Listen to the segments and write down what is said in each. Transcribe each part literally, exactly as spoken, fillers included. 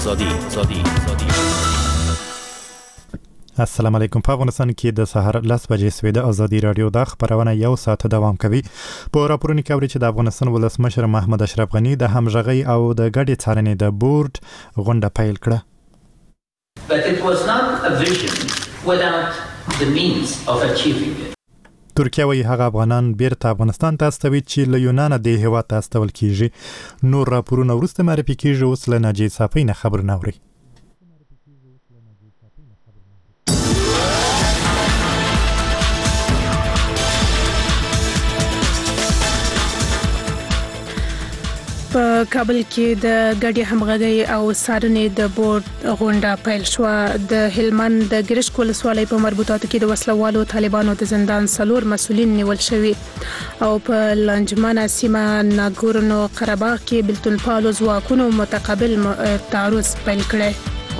زادی زادی زادی السلام علیکم. په افغانستان کې د سهار لس بجې سوي د ازادي رادیو د خبرونه یو ساعت دوام کوي. په راپورونو کې اوري چې د افغانستان ولسمشر محمد اشرف غنی د همغږي او د ګډې څارنې د بورډ غونډه پیل کړه. But it was not a vision without the means of achieving it. ترکیه وی هغه افغانان بیرته افغانستان ته استوي چې له یونان د هیواد ته استول کیږي. نور راپورونه ورسته معرفي کیږي. اوس له ناجی صافی نه خبرونه اوري. په کابل کې د ګډې همغږي او څارنې د بورډ غونډه پیل شو. د هلمند د ګرشک ولسوالۍ په مربوطاتو کې د وسلوالو طالبانو د زندان څلور مسؤلین نیول شوي او په لنجمانه سیمه ناګورنو قرهباغ کې بلتونپالو ځواکونو متقابل تعرض پیل کړی.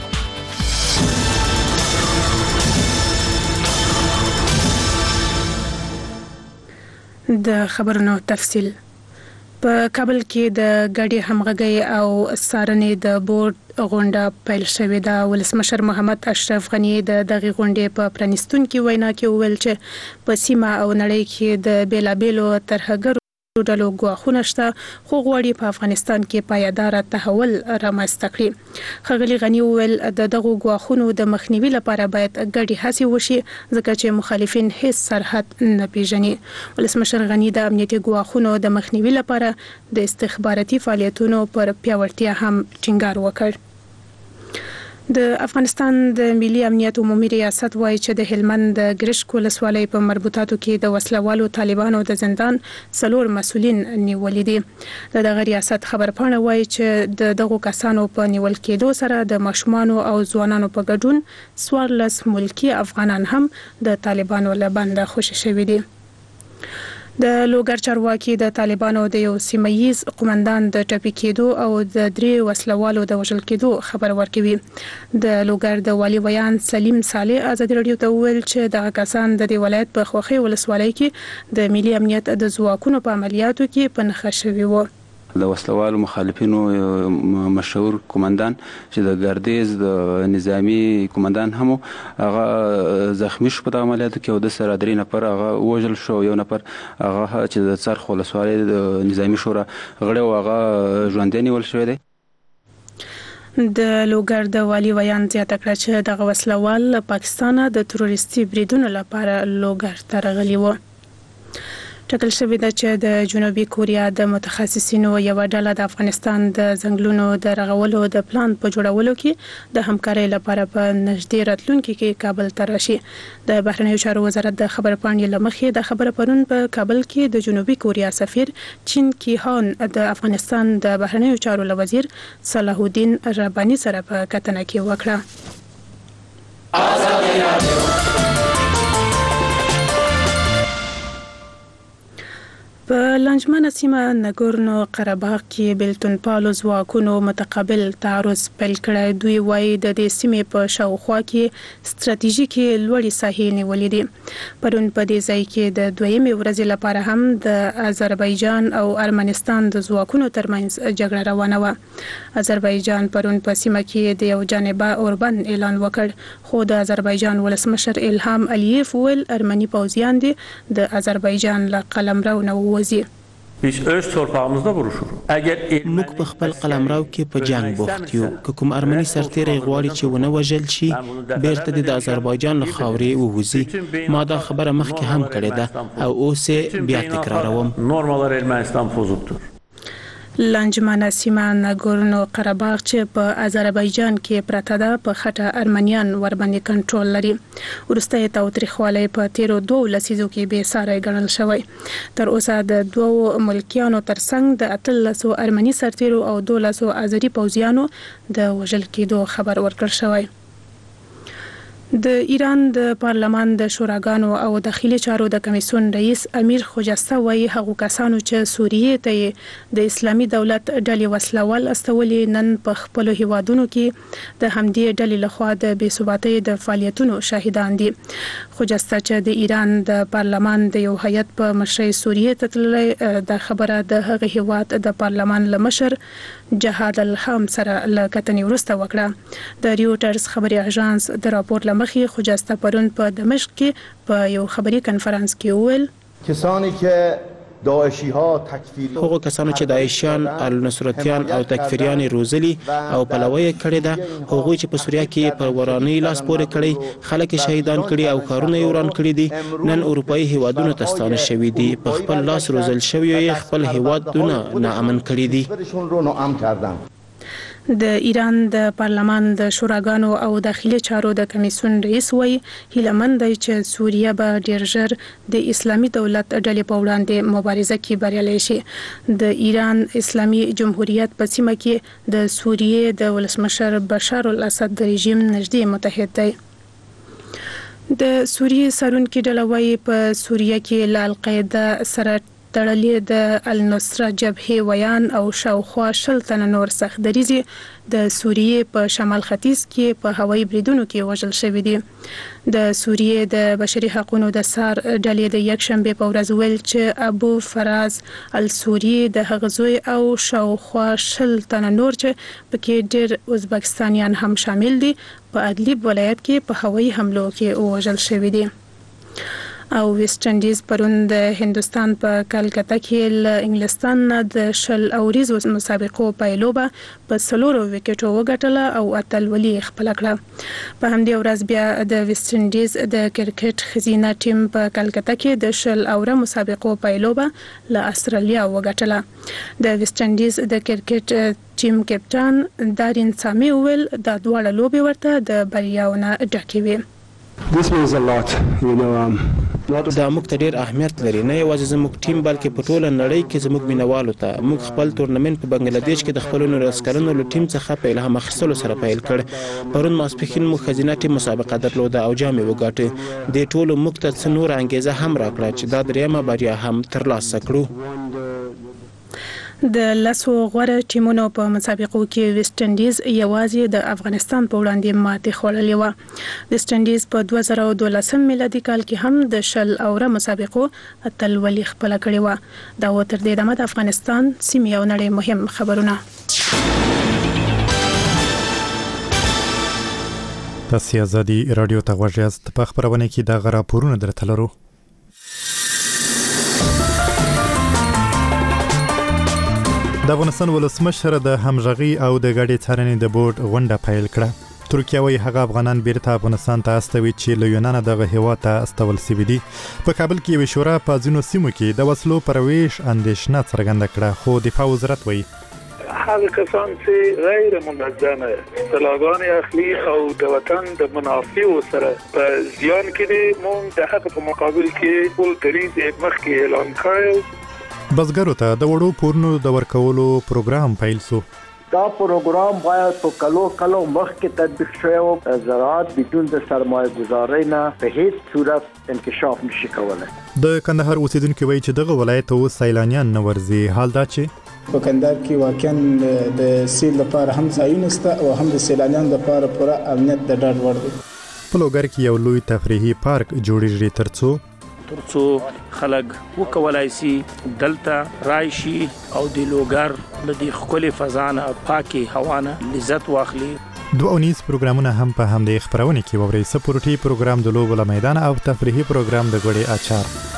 د خبرونو تفصیل. په کابل کې د ګډې همغږي او څارنې د بورډ غونډه پیل شوې ده. ولسمشر محمد اشرف غنی د دغه غونډې په پرانیستونکو وینا کې وویل چې په سیمه او نړۍ کې د بیلابیلو ترهګرو ډلو ګواښونه شته، خو غواړي په افغانستان کې پایدار تحول رامنځته کړي. ښاغلي غنی وویل د دغو ګواښونو د مخنیوي لپاره باید ګډې هڅې وشي ځکه چې مخالفین هیڅ سرحد نه پیژني. ولسمشر غنی د امنیتي ګواښونو د مخنیوي لپاره د استخباراتي فعالیتونو پر پیاوړتیا هم ټینګار وکړ. د افغانستان د ملي امنیت عمومي ریاست وایي چې د هلمند د ګرشک ولسوالۍ په مربوطاتو کې د وسلوالو طالبانو د زندان څلور مسؤلین نیولي دي. د دغه ریاست خبرپاڼه وایي چې د دغو کسانو په نیول کېدو سره د ماشومانو او ځوانانو په ګډون څوارلس ملکي افغانان هم د طالبانو له بنده خوشي شوي دي. د لوګر چارواکي د طالبانو د یو سیمه‌ییز قومندان د ټپي کېدو او د درې وسلوالو د وژل کېدو خبر ورکوي. د لوګر د والي ویان سلیم صالح ازادي رادیو ته وویل چې دغه کسان د دې ولایت په خوخي ولسوالۍ کې د ملي امنیت د ځواکونو په عملیاتو کې په نښه شوي وو. د وسلوالو مخالفینو مشهور قومندان چې د ګردیز د نظامی قومندان هم هغه زخمی شو په دغه عملیاتو کې او د سره درې نفر هغه وژل شو. یو نفر هغه چې د څرخ ولسوالۍ د نظامی شورا غړی و هغه ژوندی نیول شوی دی. د لوګر د والي ویان زیاته کړه چې دغه وسلوال له پاکستانه د تروریستي بریدونو لپاره لوګر ته راغلي وو. ټاکل شوې ده چې د جنوبي کوریا د متخصصینو یو ډله د افغانستان د ځنګلونو د رغولو د پلان په جوړولو کې د همکارۍ لپاره په نږدې راتلونکي کې کابل ته راشي. د بهرنیو چارو وزارت د خبرپاڼې له مخې د خبره پرون په کابل کې د جنوبي کوریا سفیر چین کیهان د افغانستان د بهرنیو چارو له وزیر صلاح الدین رباني سره په کتنه کې وکړه. ازادي رادیو په لنجمانه سیمه ناګورنو قرهباغ کې بلتونپالو ځواکونو متقابل تعرض پیل کړی. دوی وایي د دې سیمې په شاوخوا کې ستراتیژیکي لوړې ساحې نیولې دي. پرون په دې ځای کې د دویمې ورځې لپاره هم د آذربایجان او ارمنستان د ځواکونو ترمنځ جګړه روانه وه. آذربایجان پرون په سیمه کې د یو جانبه اوربند اعلان وکړ، خو د آذربایجان ولسمشر الهام الیف ویل ارمني پوځیان دي د آذربایجان له قلمرو نه ووځي. biz öz torpağımızda vuruşur. Eğer موږ په خپل قلمرو کې په جنگ بوخت یو. که کوم ارمني سرتیری غواړي چې ونه وژل شي بیرته د آذربایجان له خاورې ووځي. ما دا خبره مخکې هم کړې ده او اوس بیا تکراروم. normalar Ermənistan pozubdur. لنجمانه سیمه ناګورنو قرهباغ چې په آذربایجان کې پراته ده په خټه ارمنیان ورباندې کنټرول لري. وروسته یې تاوتریخوالی په تیرو دوو لسیزو کې بې ساری ګڼل شوی. تر اوسه د دوو ملکیانو ترڅنګ د اتلسو ارمني سرتیرو او دولسو آذري پوځیانو د وژل کېدو خبر ورکړل شوی. د ایران د پارلمان د شوراګانو او داخلي چارو د کمیسیون رئیس امیر خوجسته وایي هغو کسانو چې سوریې ته د اسلامي دولت ډلې وسلوال استولې نن په خپلو هیوادونو کې د همدې ډلې لخوا د بې ثباتۍ د فعالیتونو شاهدان دي. خوجسته چې د ایران د پارلمان د یو هیئت په مشرۍ سوریې ته تللی، د خبره د هغه هیواد د پارلمان له مشر جهاد الحم سره لکتنې ورسته وکړه. د ریوټرز خبري اژانس د راپور لمخې خوجسته پرون په دمشق کې په یو خبري کنفرانس کې ویل کسانی که داعشی ها تکفیری هغه کسانو چې داعشیان النصرتیان او تکفیریان روزلي او پلوي کړي ده هغه چې په سوریه کې پر ورانی لاس پورې کړي خلک شهیدان کړي او کارونه وران کړي دي نن اروپאי هیوادونو ته ستانه شوي دي په خپل لاس روزل شوی خپل هیوادونه ناامن کړي دي. د ایران د پارلمان د شوراګانو او داخلي چارو د کمیسیون رئیس وایي هیلمن دی چې سوریه به ډیر ژر د اسلامي دولت ډلې په وړاندې مبارزه کې بریالي شي. د ایران اسلامي جمهوریت په سیمه کې د سوریه د ولسمشر بشار الاسد د رژیم نږدې متحد دی. د سوریه سرونکي ډله وایي په سوریه کې له القاعده سره تړلې د النصرت جبهه ویان او شاوخوا شل تنه نور سخت دریزي د سوریه په شمال ختیځ کې په هوایي بریدونو کې وژل شوی دي. د سوریه د بشري حقوقو د سار ډلې د یک شنبه په ورځ ویل چې ابو فراز السوری د هغزوی او شاوخوا شل تنه نور چې پکې ډېر ازبکستانیان هم شامل دي په ادلیب ولایت کې په هوایي حملو کې وژل شوی دي. او ویسټ انډیز پرون د هندستان په کلکته کې له انګلستان نه د شل اوریزو مسابقو پایلوبه په سلورو وکټو وګټله او اتلولي خپل کړه. په همدې ورځ بیا د ویسټ انډیز د کرکټ خزینه ټیم په کلکته کې د شل اوره مسابقو پایلوبه له استرالیا وګټله. د ویسټ انډیز د کرکټ ټیم کپټان دارین سامي ویل د دواړه لوبي ورته د بریاونه ډکې وي. This means a lot, you know. Um, دا موږ ته ډېر اهمیت لري نه یوازې زموږ ټیم بلکې په ټوله نړۍ کې زموږ مینوالو ته. موږ خپل تورنمنت په بنگلاديش کې د خپل نورس کلنو له ټیم څخه په الهام اخیستلو سره پیل کړ. پرون ماسپښین موږ خزینه ټیم مسابقه درلوده او جام یې وګاټه. د ټولو موږ ته څه نور انګیزه هم راکړه چې دا دریمه بریا هم ترلاسه کړو. د لاسو غوړه ټیمونو په مسابقو کې ویسټ انډیز یوازې د افغانستان په وړاندې ماتې خوړلې و. ویسټ انډیز په دوه زره او دولسم میلادي کال کې هم د شل اوره مسابقو اتلولي خپل کړې و. دا و تر دې دمه د افغانستان سیمې او نړۍ مهم خبرونه. تاسو ازادي رادیو ته غوږ یاست. په خبرونه کې د غراپورونو درته لرو. د افغانستان ولسمشر د همغږي او د ګډې څارنې د بورډ غونډه پیل کړه. ترکیه وايي هغه افغانان بیرته افغانستان ته استوي چې له یونان دغه هیواد ته استول سوي دي. په کابل کې یو شورا په ځینو سیمو کې د وسلو پرويش اندېښنه څرګنده کړه خو دفاع وزارت وايي هغه کسان چې غیر منظمه اصطلاحات اخلي او د وطن د منافع سره په ځان کې دي مونږ د حق په مقابل کې ټول دریز مخکې اعلان کړو. بزګرو ته د وړو پورونو د ورکولو پروګرام پیل شو. دا پروګرام باید په کلو کلو مخکې تطبیق شوی او زراعت بدون د سرمایه گذارۍ نه په هیڅ صورت انکشاف نشي کولای. د کندهار اوسیدونکو وایي چې دغه ولایت او سیلانیان نه ورځي. حال دا چې په کندهار کې واقعا د سیل لپاره هم ځایونه شته او هم د سیلانیانو لپاره پوره امنیت د ډاډ وړ دی. په لوګر کې یو لوی تفریحي پارک جوړیږي ترڅو ترڅو خلک وکولای شي دلته راشي او د لوګر د دې خولي فضانه پاکي هوانه لذت واخلي. دوه اونیز پروګرامونه هم په همدې خبرونه کې ووري. سپورټي پروګرام د لوبو میدان او تفریحي پروګرام د ګوړې اچار.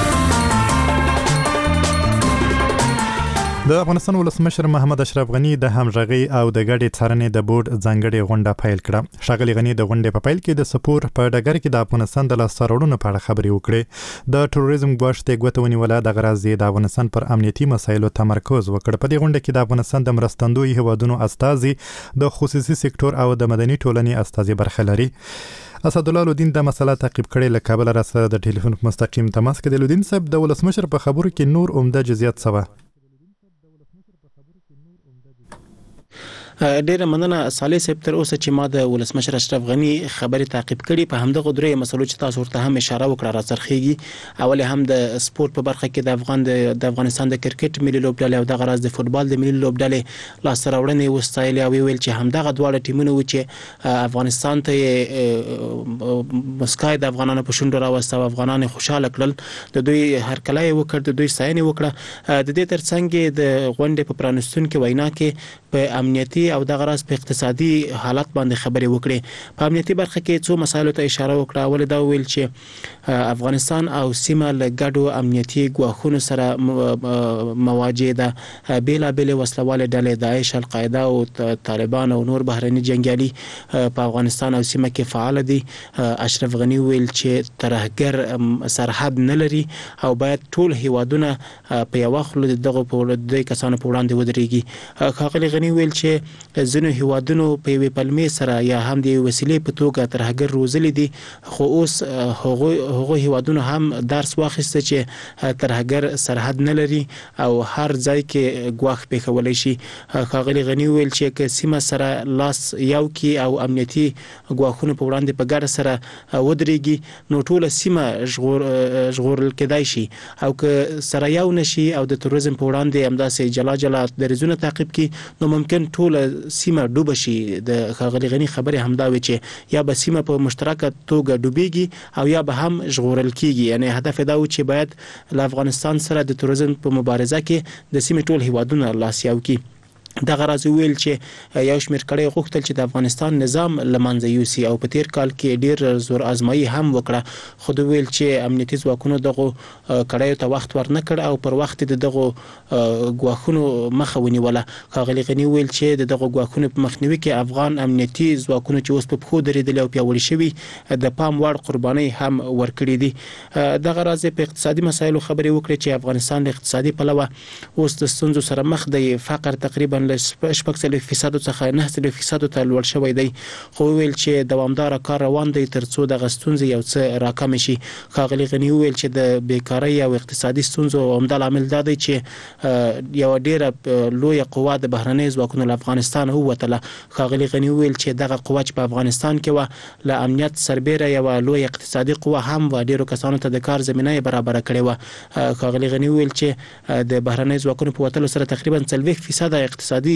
د افغانستان ولسمشر محمد اشرف غنی د همغږي او د ګډې څارنې د بورډ ځانګړې غونډه پیل کړه. ښاغلي غنی د غونډې په پیل کې د سپور په ډګر کې د افغانستان د لاسته راوړنو په اړه خبرې وکړې. د ټوریزم ګواښ ته ګوته ونیوله. د غرض د افغانستان پر امنیتي مسایلو تمرکز وکړ. په دې غونډه کې د افغانستان د مرستندوی هیوادونو استازي د خصوصي سکتور او د مدني ټولنې استازي برخه لري. اسدالله لودین د مسله تعقیب کړي. له کابل را سره د ټلیفون مستقیم تماس کې د لودین صاحب د ولسمشر په خبرو کې نور عمده جزئیات سوا. ډیره مننه صالح صاحب. تر اوسه چې ما د ولسمشر اشرف غنی خبرې تعقیب کړي په همدغه درې مسلو چې تاسو ورته هم اشاره وکړه راڅرخيږي. اول هم د سپورت په برخه کې د افغان د افغانستان د کرکټ ملي لوبډلې او د غراز د فوتبال د ملي لوبډلې لاسته راوړنې وستایل او ویل چې همدغه دواړه ټیمونه و چې افغانستان ته مسکای د افغانانو په شونډو راوسته او افغانان خوشاله کړل. د دوی هرکلی وکړ، د دوی ستاینه وکړه. د دې ترڅنګ د غونډې په پرانستون کې وینا کې په امنیتي او د غراز په اقتصادي حالت باندې خبرې وکړې. په امنیتي برخه کې څو مسایلو ته اشاره وکړه. ول دا ویل چې افغانستان او سیمه له ګډو امنیتي ګواښونو سره مواجه ده. بیلا بیل وسلواله ډلې داعش، القاعده او طالبان او نور بهرني جنگیالي په افغانستان او سیمه کې فعال دي. اشرف غنی ویل چې ترهګر سرحد نه لري او باید ټول هیوادونه په یو وخت دغه په دې کسانو په وړاندې ودرېږي. خاغلی غنی ویل چې ځینو هیوادونو په یوې پلمې سره یا هم د وسیلې په توګه ترهګر روزلې دي، خو اوس هغه هغه هیوادونو هم درس واخیسته چې ترهګر سرحد نه لري او هر ځای کې ګواښ پېښولی شي. خاغلی غنی ویل چې که سیمه سره لاس یو کی او امنیتي ګواښونو په وړاندې په ګډه سره ودرېږي نو ټوله سیمه ژغور ژغورل کېدای شي، او که سره یو نشي او د تروریزم په وړاندې همداسې جلا جلا دریځونه تعقیب کی نو ممکن ټوله سیمه ډوب شي. د خاغلی غنی خبره همدا وي چې یا به سیمه په مشترکه توګه ډوبېږي او یا به هم ژغورل کیږي. یعنی هدف دا و چې باید له افغانستان سره د تروریزم په مبارزه کې د سیمې ټول هیوادونه لاس یو کی. د غراز ویل چې یو شمېر کړي غوښتل چې د افغانستان نظام لمنځه یوسي او په تیر کال کې ډیر زور آزمایي هم وکړه، خو د ویل چې امنیتي ځواکونو دغه کړیو ته وخت ورنه کړ او پر وخت د دغه ګواښونو مخه ونیوله. خاغلی غنی ویل چې دغه ګواښونو په مخنیوي کې افغان امنیتي ځواکونو چې اوس په پخو درېدل او پیاوړي شوي د پام وړ قرباني هم ورکړي دي. د غراز په اقتصادي مسایلو خبرې وکړي چې افغانستان د اقتصادي پلوه اوس د ستونزو سره مخ دی. فقر تقریبا له شپږ څلوېښت فیصد څخه نه څلوېښت فیصد ته لوړ شوی دی، خو ویل چې دوامدار کار روان دی ترڅو د غستونځ یو څه راکم شي. خاغلی غنی ویل چې د بیکاری او اقتصادي ستونزو عمده عامل دا دی چې یو ډیره لوی قوه د بهرنۍ ځواکونو له افغانستان ووتله. خاغلی غنی ویل چې دغه قوه چې په افغانستان کې و له امنیت سربېره یو لوی اقتصادي قوه هم و ډیرو کسانو ته د کار زمینه برابر کړې و. خاغلی غنی ویل چې د بهرنۍ ځواکونو په وتلو سره تقریبا څلوېښت فیصد اقتصادي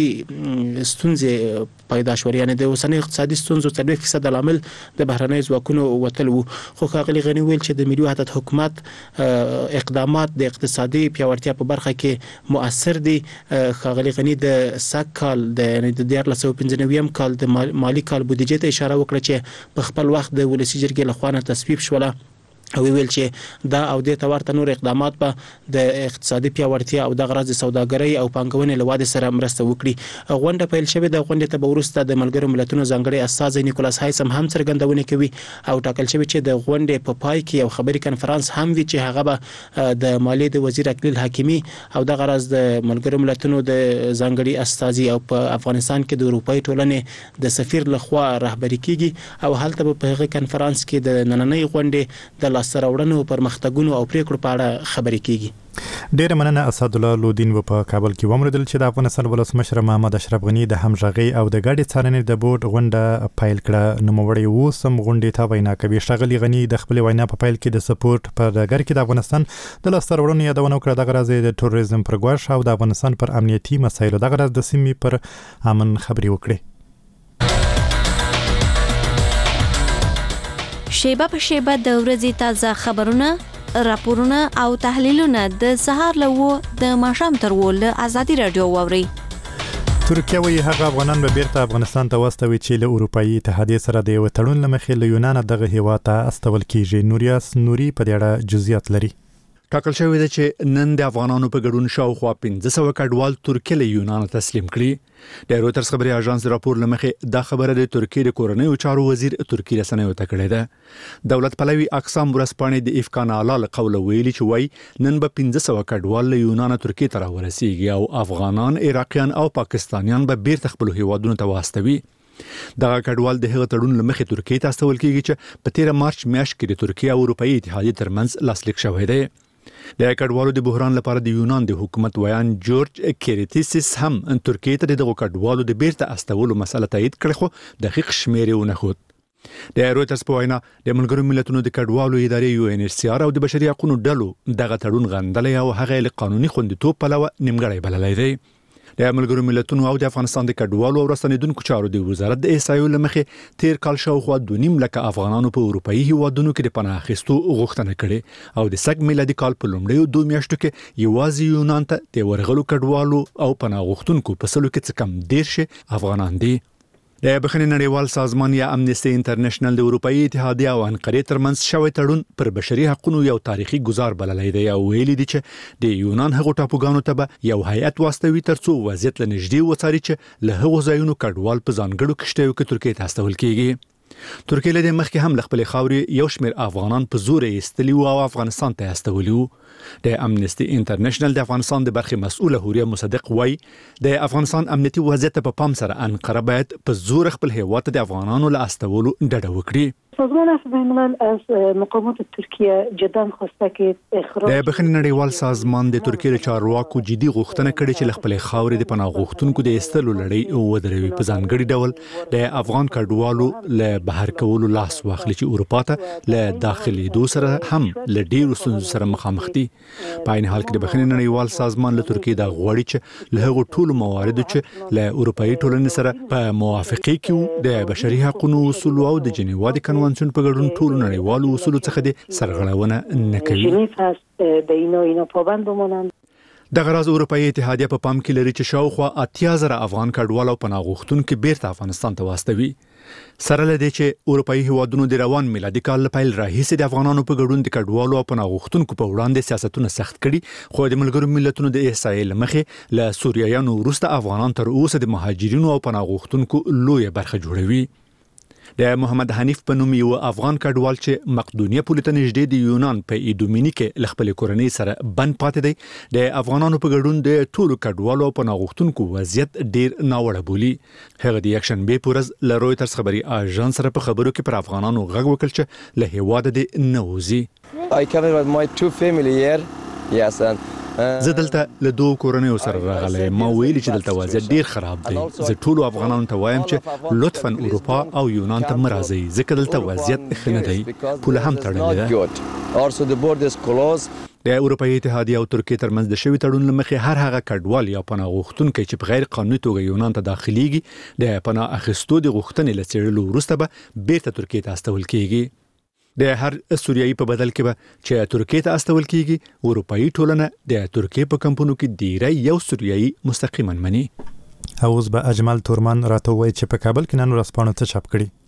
ستونزې پیدا شوې، یعنی د اوسنۍ اقتصادي ستونزو څلوېښت فیصد عامل د بهرنۍ ځواکونو وتل وو. خو خاغلی غنی ویل چې د ملي وحدت حکومت اقدامات د اقتصادي پیاوړتیا په برخه کې مؤثر دي. خاغلی غنی د سږ کال د دیارلس سوه پنځه نوي کال د مالی کال بودیجې ته اشاره وکړه چې په خپل وخت د ولسي جرګې لخوا نه تصویب شوله او ویل چې دا او د تورته نور اقدامات په د اقتصادي پیاوړتیا او د غراز سوداګرۍ او پانګونې له وادي سره مرسته وکړي. غونډه پیل شوې د غونډې ته ورسته د ملګرو ملتونو ځانګړي استازی نیکولاس هایسم هم څرګندونه کوي او ټاکل شوی چې د غونډې په پای کې یو خبري کنفرانس هم وي چې هغه به د مالیې د وزیر اکلیل حکیمي او د غراز د ملګرو ملتونو د ځانګړي استازی او په افغانستان کې د اروپאי ټولنې د سفیر لخوا رهبری کیږي او هلته په هغه کنفرانس کې د نننۍ غونډې د لاسته راوړنو پرمختګونو او پریکړو په اړه خبرې کیږي. ډیر مننه اسد الله لودین و په کابل کې ومردل چې د افغانستان ولسمشر محمد اشرف غنی د همغږي او د ګډي څارنې د بورډ غونډه پیل کړه. نوموړی وسم غونډې ته وینا کوي. شغلی غنی د خپل وینا په پیل کې د سپورت پر ډګر کې د افغانستان د لاسته راوړنو یادونه وکړه. د غراز د تروریزم پر ګواښ او د افغانستان پر امنیتي مسایلو د غراز د سیمې پر امن خبري وکړي. شیبه په شیبه د ورځې تازه خبرونه، راپورونه او تحلیلونه د سهار له د ماښام تر ول ازادي رادیو ووري. ترکیه وی هغه افغانان به بیرته افغانستان ته واستوي چې له اروپאי اتحادیه سره د یو تړون لمخې له یونان دغه هیوا ته استول کیږي. نوریاس نوري په دې اړه جزئیات لري. ټاکل شوی دی چې نن د افغانانو په ګډون شاوخوا پنځه سوه کډوال ترکیه له یونان تسلیم کړي. د رویټرز خبري اژانس راپور لمخې دا خبره د ترکیه د کورنیو چارو وزیر ترکیه رسنیو ته کړې ده. دولت پلوي اقسام ورسپانې د افغان اعلی قوله ویلي چې وای نن به پنځه سوه کډوال له یونان ترکیه ته راورسیږي او افغانان، عراقیان او پاکستانیان به بیرته خپل هیوادونو ته واستوي. دغه کډوال د هغه تړون لمخې ترکیه ته استول کیږي چې په تیر مارچ میاشت کې د ترکیه او اروپאי اتحادیه ترمنځ لاسلیک شوی دی. د کډوالو د بحران لپاره د یونان د حکومت ویان جورج کیریتیسس هم ترکیه ته د کډوالو د بیرته استولو مسله تایید کړه، خو دقیق شمیر یې ونه ښود. د رویټرز په وینا د ملګرو ملتونو د کډوالو ادارې یو ان ایچ سی آر او د بشري حقوقو ډلو دغه تړون غندلی او هغه له قانوني خوندیتوب پلوه نیمګړی بللی دی. د ملګرو ملتونو او د افغانستان د کډوالو او راستنیدونکو چارو د وزارت د احصایو له مخې تیر کال شاوخوا دوه نیم لکه افغانانو په اروپایي هیوادونو کې د پناه اخیستو غوښتنه کړې او د سږ میلادي کال په لومړیو دوه میاشتو کې یوازې یونان ته د ورغلو کډوالو او پناه غوښتونکو په سلو کې څه کم دېرش افغانان دي. د بخښنې نړیوال سازمان یا امنیستي انټرنیشنل د اروپאי اتحادیه او انقرې ترمنځ شوی تړون پر بشري حقوقو یو تاریخي گزار بللی دی او ویلي دی چې د یونان هغو ټاپوګانو ته به یو هیئت واستوي ترڅو وضعیت له نږدې وڅاري چې له هغو ځایونو کډوال په ځانګړو کښتیو کې ترکیې ته استول کیږي. ترکیه له مخکې هم له خپلې خاورې یو شمېر افغانان په زور ایستلي او افغانستان ته استولي وو. د امنیستي انټرنیشنل د افغانستان د برخې مسؤله حوریه مصدق وایي د افغانستان امنیتي وضعیت په پام سره انقره باید په زور خپل هیواد ته د افغانانو له استولو ډډه وکړي. سازمان عفو بین الملل از مقامات ترکیه جدا خواسته که اخراج د بخښنې نړیوال سازمان د ترکیې له چارواکو جدي غوښتنه کړې چې له خپلې خاورې د پناه غوښتونکو د ایستلو لړۍ ودروي، په ځانګړي ډول د افغان کډوالو له بهر کولو لاس واخلي چې اروپا ته له داخلېدو سره هم له ډېرو ستونزو سره مخامخ دي. په عین حال کې د بخښنې نړیوال سازمان له ترکیې دا غواړي چې له هغو ټولو مواردو چې له اروپایي ټولنې سره په موافقې کې د بشري حقوقو اصولو او د جنیوا د کنوانسیون په ګډون ټولو نړیوالو اصولو څخه د سرغړونه نه کوي. دغه راز اروپאי اتحادیه په پام کې لري چې شاوخوا اتیا زره افغان کډوال او پناه غوښتونکي بیرته افغانستان ته واستوي. سره له دې چې اروپאי هیوادونو د روان میلادي کال پیل راهیسې د افغانانو په ګډون د کډوالو او پناه غوښتونکو په وړاندې سیاستونه سخت کړي، خو د ملګرو ملتونو د احصایې له مخې له سوریایانو وروسته افغانان تر اوسه د مهاجرینو او پناه غوښتونکو لویه برخه جوړوي. د محمد حنیف په نوم یو افغان کډوال چې مقدونیه پولې ته نږدې د یونان په ایدومینی کې له خپلې کورنۍ سره بند پاتې دی، د افغانانو په ګډون د ټولو کډوالو او پناه غوښتونکو وضعیت ډیر ناوړه بولي. هغه د یکشنبې په ورځ له رویټرز خبري اژانس سره په خبرو کې پر افغانانو غږ وکړ چې له هیواده دې نه وځي. I came with my two family here. Yes, and زه دلته له دوه کورنیو سره راغلی. ما ویلي چې دلته وضعیت ډیر خراب دی. زه ټولو افغانانو ته وایم چې لطفاً اروپا او یونان ته مه راځئ ځکه دلته وضعیت ښه نه دی. پوله هم تړلې ده. Also the border is closed. د اروپאי اتحادیه او ترکیې ترمنځ د شوي تړون له مخې هر هغه کډوال یا پناه غوښتونکی چې په غیر قانوني توګه یونان ته داخليږي د پناه اخیستو د غوښتنې له څېړلو وروسته به بیرته ترکیې ته استول کیږي. د هر سوریایي په بدل کې به چې ترکیې ته استول کیږي، اروپאי ټولنه د ترکیې په کمپونو کې ډیری یو سوریایي مستقیما مني. اوس به اجمل تورمن راته وایي چې په کابل کې نن ورځپاڼو څه چاپ کړي.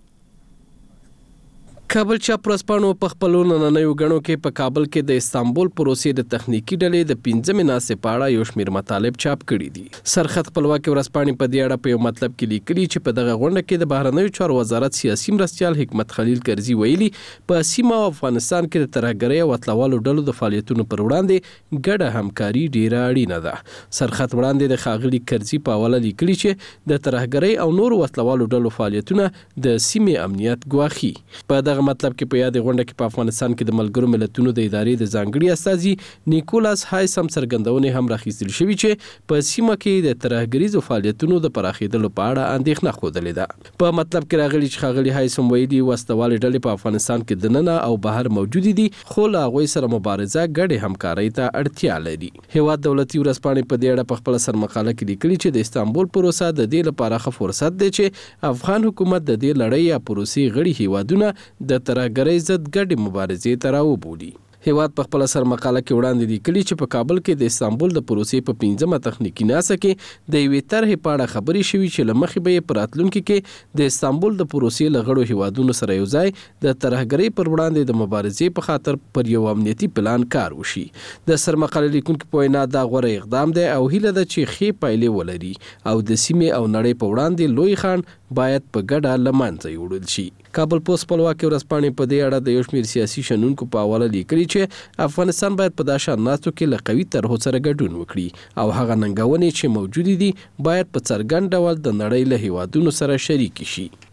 کابل چاپ ورځپاڼو په خپلو نننیو غړو کې په کابل کې د استانبول پروسې د تخنیکی ډلې د پنځمې ناسې په اړه یو شمېر مطالب چاپ کړي دي. سرخط خپلواکي ورځپاڼې په دې اړه په یو مطلب کې لیکلي چې په دغه غونډه کې د بهرنیو چارو وزارت سیاسي مرستیال حکمت خلیل کرزي ویلي په سیمه او افغانستان کې د ترهګرۍ او اتلوالو ډلو د فعالیتونو پر وړاندې ګډه همکاري ډیره اړینه ده. سرخط وړاندې د ښاغلي کرزي په حواله لیکلي چې د ترهګرۍ او نورو اتلوالو ډلو فعالیتونه د سیمې امنیت ګواښي. په دغه مطلب کې په یاد غونډه کې په افغانستان کې د ملګرو ملتونو د ادارې د ځانګړي استازي نیکولاس هایسم څرګندونې هم راخیستل شوې چې په سیمه کې د ترهګریزو فعالیتونو د پراخېدلو په اړه اندېښنه ښودلې ده. په مطلب کې راغلي چې ښاغلي هایسم ویلي وسلوالې ډلې په افغانستان کې دننه او بهر موجود دي، خو له هغوی سره مبارزه ګډې همکارۍ ته اړتیا لري. هیواد دولتي ورځپاڼې په دې اړه په خپله سرمقاله کې لیکلي چې د استانبول پروسه د دې لپاره ښه فرصت دی چې افغان حکومت د دې لړۍ یا پروسې غړي هیوادونه د ترهګرۍ ضد ګډې مبارزې ته راوبولي. هیواد په خپل سرمقاله کې وړاندې لیکلي چې په کابل کې د استانبول د پروسې په پنځمه تخنیکی ناسه کې د یوې طرحې په اړه خبرې شوې چې له مخې به یې په راتلونکي کې د استانبول د پروسې له غړو هیوادونو سره یو ځای د ترهګرۍ پر وړاندې د مبارزې په خاطر پر یو امنیتي پلان کار وشي. د سرمقالې لیکونکي په وینا دا غوره اقدام دی او هیله ده چې ښې پایلې ولري او د سیمې او نړۍ په وړاندې لوی خنډ باید په ګډه له منځه یوړل شي. کابل پوسټ خپلواکي ورځپاڼې په دې اړه د یو شمېر سیاسي شنونکو په حواله لیکلي چې افغانستان باید په دا شان ناستو کې له قوي طرحو سره ګډون وکړي او هغه ننګونې چې موجودې دي باید په څرګند ډول د نړۍ له هیوادونو سره شریکې شي.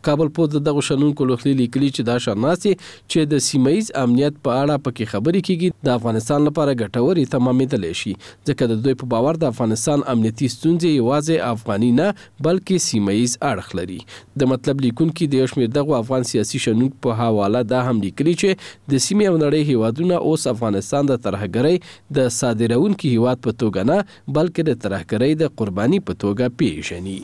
کابل پوسټ دغه شنونکو لوخلي لیکلي چې دا شناسي چې د سیمایي امنیت په اړه پکې خبرې کیږي د افغانستان لپاره ګټوري تمامېدلی شي ځکه د دوی په باور د افغانستان امنیتي ستونزې یوازې افغاني نه بلکې سیمایي اړخ لري. د مطلب لیکونکي د یو شمېر دغه افغان سیاسي شنونکو په حواله دا هم لیکلي چې د سیمې او نړۍ هیوادونه اوس افغانستان د ترهګرۍ د صادرونکي هیواد په توګه نه بلکې د ترهګرۍ د قرباني په توګه پیژني.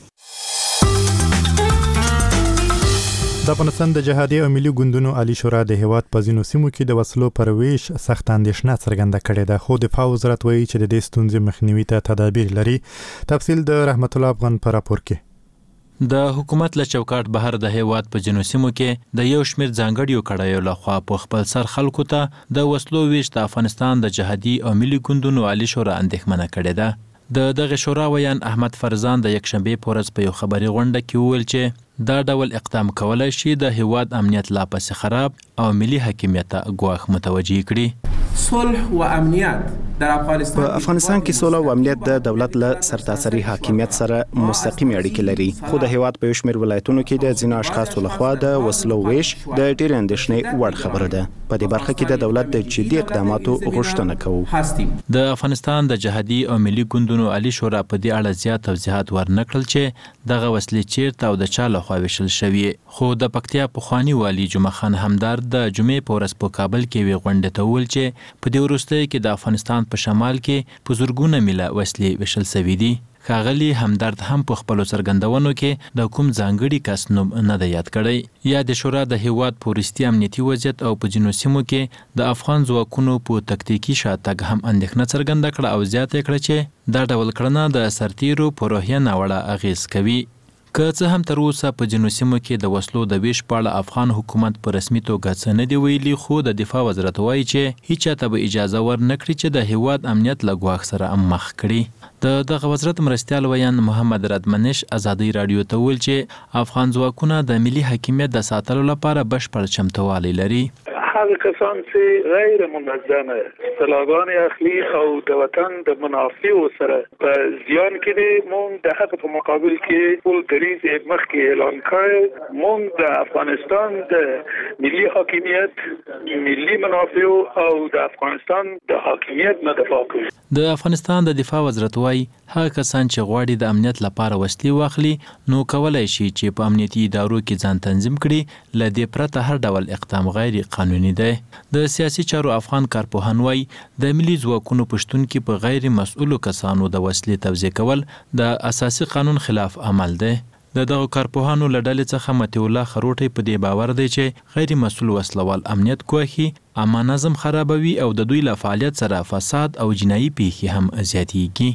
د افغانستان د جهادي او ملي ګوندونو عالی شورا د هیواد په ځینو سیمو کې د وسلو پر ویش سخت اندېښنه څرګنده کړې ده، خو دفاع وزارت وایي چې د دې ستونزې مخنیوي ته تدابیر لري. تفصیل د رحمت الله افغان په راپور کې. د حکومت له چوکاټ بهر د هیواد په ځینو سیمو کې د یو شمېر ځانګړیو کړایو لخوا په خپل سر خلکو ته د وسلو ویش د افغانستان د جهادي او ملي ګوندونو عالی شورا اندېښمنه کړې ده. د دغه شورا ویان احمد فرزان د یکشنبې په ورځ په یو خبري غونډه کې وویل چې دا ډول اقدام کولای شي د هیواد امنیت لا پسې خراب او ملي حاکمیت ته ګواښ متوجه کړي. صلح و امنیت در افغانستان په افغانستان کې صلح او امنیت د دولت له سرتاسري حاکمیت سره مستقیم اړیکې لري، خو د هیواد په یو شمېر ولایتونو کې د ځینو اشخاصو لخوا د وسلو ویش د ډېرې اندېښنې وړ خبره ده. په دې برخه کې د دولت د جدي اقداماتو غوښتنه کوو. د افغانستان د جهادي او ملي ګوندونو عالی شورا په دې اړه زیات توضیحات ورنکړل چې دغه وسلې چیرته او د چا لخوا ویشل شوي، خو د پکتیا پخواني والي جمعه خان همدار د جمعې په ورځ په کابل کې وی غونډه ته وویل چې په دې وروستیو کې د افغانستان په شمال کې په زرګونه میله وسلې ویشل شوي دي. ښاغلي همدرد هم په خپلو څرګندونو کې د کوم ځانګړي کس نوم نه دی یاد کړی. یا د شورا د هیواد په وروستي امنیتي وضعیت او په ځینو سیمو کې د افغان ځواکونو په تکتیکي شاتګ هم اندېښنه څرګنده کړه او زیاته کړه چې دا ډول کړنه د سرتیرو په روحیه ناوړه اغېز کوي. که څه هم تر اوسه په ځینو سیمو کې د وسلو د ویش په اړه افغان حکومت په رسمي توګه څه نه دی ویلي، خو د دفاع وزارت وایي چې هیڅ چاته به اجازه ورنکړي چې د هیواد امنیت له ګواښ سره مخ کړي. د دغه وزارت مرستیال ویان محمد ردمنش ازادي رادیو ته ویل چې افغان ځواکونه د ملي حاکمیت د ساتلو لپاره بشپړ چمتووالی لري. هغه کسان چې غیر منظمه اصطلاحات اخلي او د وطن د منافع سره په زیان کې دي، مونږ د هغه په مقابل کې ټول دریز مخکې اعلان کړ. مونږ د افغانستان د ملي حاکمیت، ملي منافع او د افغانستان د حاکمیت نه دفاع کوو. د افغانستان د دفاع وزارت وايي هغه کسان چې غواړي د امنیت لپاره وسلې واخلي نو کولای شي چې په امنیتي ادارو کې ځان تنظیم کړي، له دې پرته هر ډول اقدام غیر قانوني دی. د سیاسي چارو افغان کارپوهان وايي د ملي ځواکونو پښتون کې په غیر مسؤلو کسانو د وسلې توزیع کول د اساسي قانون خلاف عمل دی. د دغه کارپوهانو له ډلې څخه مطیع الله خروټی په دې باور دی چې غیر مسؤل وسلوال امنیت ګواښي، عامه نظم خرابوي او د دوی له فعالیت سره فساد او جنایي پیښې هم زیاتېږي.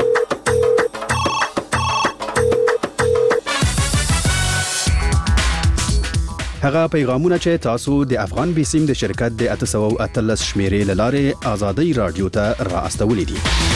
هغه پیغامونه چې تاسو د افغان بیسیم د شرکت د اته سوه او اتلس شمیرې له لارې آزادۍ رادیو ته را استولې دي.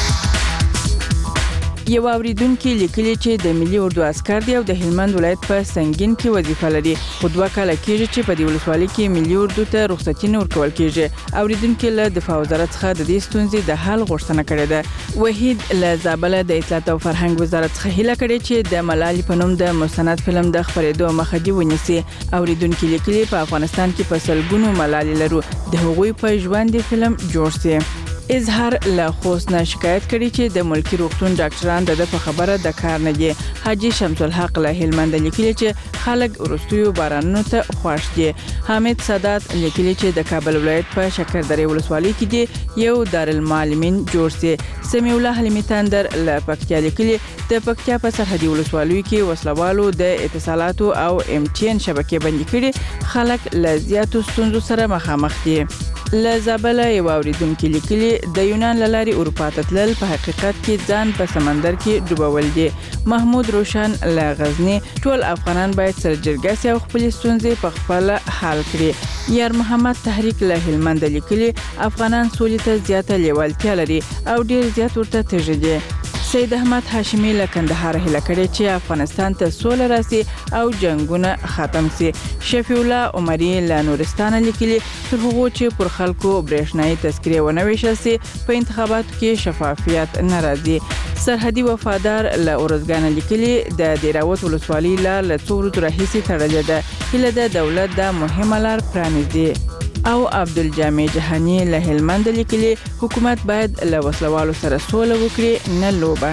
یو اوریدونکو لیکلي چې د ملي اردو عسكر دی او د هلمند ولایت په سنگین کې وظیفه لري، خو دوه کاله کېږي چې په دې ولسوالۍ کې ملي اردو ته رخصتي نه ورکول کېږي. اوریدونکو له دفاع وزارت څخه د دې ستونزې د حل غوښتنه کړې ده. وحید له زابل د اطلاعات او فرهنګ وزارت څخه هیله کړې چې د ملالي په نوم د مستند فلم د خبرېدو مخه دی ونیسي. اوریدونکو لیکلي په افغانستان کې په سلګونو ملالي لرو، د هغوی په ژوند فلم جوړ سي. اظهار له خوست نه شکایت کړي چې د ملکی روغتون ډاکټران د په خبره د کار نه دي. حاجی شمس الحق له هلمند لیکلي چې خلک ورستیو بارانونو ته خوښ دي. حامد سادات لیکلي چې د کابل ولایت په شکردرې ولسوالۍ کې دی یو دارالمعلمین جوړ سي. سمیع الله حلیمی تندر له پکتیا لیکلي د پکتیا په سرحدي ولسوالیو کې وسلوالو د اتصالاتو او ام ټي ان شبکې بندي کړي، خلک له زیاتو ستونزو سره مخامخ دي. له زابل یو اوریدونکو لیکلي د یونان لاري اروپا ته تلل په حقیقت کې ځان په سمندر کې ډوبول دي. محمود روشن له غزنی ټول افغانان باید سره جرګه سي او خپل ستونزې په خپل حل کړي. یار محمد تحریک له هلمند لیکلي افغانان سولې ته زیاته لیوالتیا لري او ډیر زیات ورته تږي دي. سید احمد هاشمي له کندهار هیله کړې چې افغانستان ته سوله راسي او جنگونه ختم سي. شفیع الله عمري له نورستان لیکلي تر هغه چې پر خلکو برېښنايي تذکرې ونه ویشل سي په انتخاباتو کې شفافیت ناراضي. سرحدي وفادار له اورزګان لیکلي د دیراوت ولسوالۍ له څو ورځې راهیسې تړلې ده. هیله د دولت د مهمه لار پرانیزي. او عبدالجامع جهانی له هلمند لیکلي حکومت باید له وسلوالو سره سوله وکړي نه لوبه.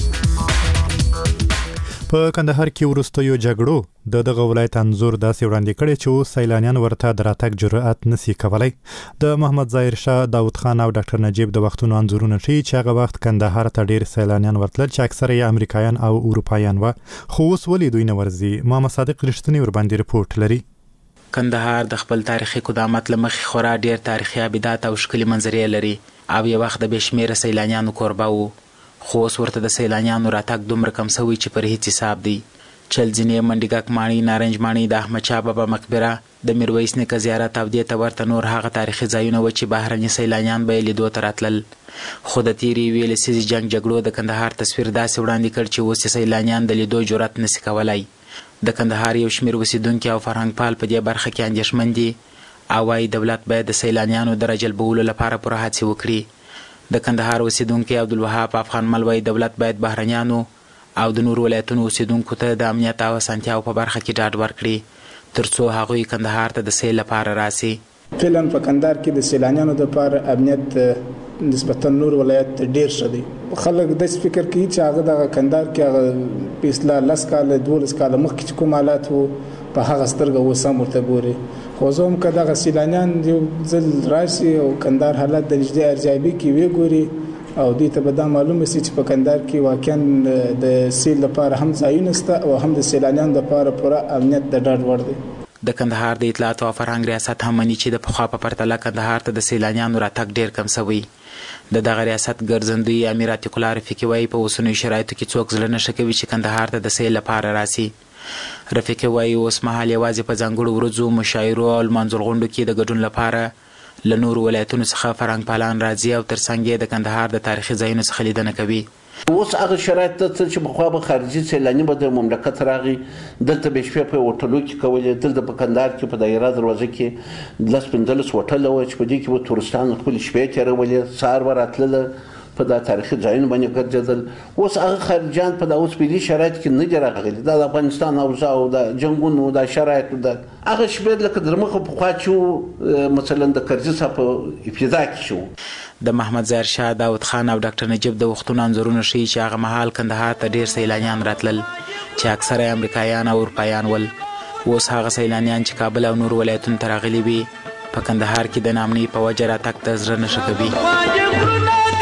په کندهار کې وروستیو جګړو د دغه ولایت انځور داسې وړاندې کړی چې اوس سیلانیان ورته د راتګ جرأت نسی کولی. د محمد ظاهر شاه، داود خان او ډاکټر نجیب د وختونو انځورونه ښیي چې هغه وخت کندهار ته ډیر سیلانیان ورتلل چې اکثره یې امریکایان او اروپایان وو، خو اوس ولې دوی نه ورځي؟ محمد صادق رښتینی ورباندې رپورټ لري. کندهار د خپل تاریخي قدامت له مخې خورا ډیر تاریخي ابدات او ښکلي منظرې لري او یو وخت د بې شمېره سیلانیانو کوربه و، خو اوس ورته د سیلانیانو راتګ دومره کم سوی چې پر هیڅ حساب دی. چلځینې، منډیګک ماڼۍ، نارنج ماڼۍ، د احمدشاه بابا مقبره، د میرویس نیکه زیارت او دې ته ورته نور هغه تاریخي ځایونه و چې بهرني سیلانیان به یې لیدو ته راتلل. خو د تیرې یوې لسیزې جنګ جګړو د کندهار تصویر داسې وړاندې کړ چې اوس سیلانیان د لیدو جرأت نشي کولی. د کندهار یو شمېر اوسیدونکي او فرهنګ پال په دې برخه کې اندېښمن دي او وايي دولت باید د سیلانیانو د راجلبولو لپاره پوره هڅې وکړي. د کندهار اوسیدونکي عبدالوهاب افغان مل وايي دولت باید بهرنیانو او د نورو ولایتونو اوسیدونکو ته د امنیت او اسانتیاو په برخه کې ډاډ ورکړي تر څو هغوی کندهار ته د سیل لپاره راسي. فعلا په کندهار کې د سیلانیانو لپاره امنیت نسبتا نور ولایت ډیر ښه دی. خلک د فکر کوي چې هغه د کندهار کې هغه په اصلاح لس کاله دولس کاله مخکې چې کوم حالات وو په هغه سترګه اوس هم ورته ګوري. خو زه هم که دغه سیلانیان یو ځل راشي او کندهار حالات د نږدې ارزیابي کې ویې ګوري او دوی ته به دا معلومه سي چې په کندهار کې واقعا د سیل لپاره هم ځایونه شته او هم د سیلانیانو لپاره پوره امنیت د ډاډ وړ دی. د کندهار د اطلاعات او فرهنګ ریاست هم مني چې د پخوا په پرتله کندهار ته د سیلانیانو راتګ ډیر کم سوی. د دغه ریاست ګرځندوی امیر عتیق الله رفیقي وایي په اوسنیو شرایطو کې څوک زړه نشه کوي چې کندهار ته د سیل لپاره راسي. رفیقي وایي اوس مهال یوازې په ځانګړو ورځو، مشاعرو او لمانځل غونډو کې د ګډون لپاره له نورو ولایتونو څخه فرهنګ پالان راځي او ترڅنګ یې د کندهار د تاریخي ځایونو څخه لیدنه کوي. اوس هغه شرایط ته چې بخوا به خارجي سیلاني به د مملکت راغی دلته به شپې په هوټلو کې کولې، دلته په کندهار کې په دایره دروازه کې لس پنځلس هوټل وو چې په دې کې به تورستان خپل شپې تېرولې، سهار به راتلله په دا تاریخي ځایونو باندې ګرځېدل. اوس هغه خارجیان په دا اوسپني شرایط کې نه دي راغلي. دا د افغانستان اوضاع او د جنګونو دا شرایط د هغه شپې لکه د مخه پخوا چې مثلا د کرزي صاحب په ابتدا کې شو. د محمد ظاهر شاه، داود خان او ډاکټر نجیب د وختونو انځورونه ښیي چې هغه مهال کندهار ته ډیر سیلانیان راتلل چې اکثره امریکایان او اروپایان ول. اوس هغه سیلانیان چې کابل او نور ولایتونو ته راغلي وي په کندهار کې د نامنۍ په وجه راتګ ته زړه نشه کوي.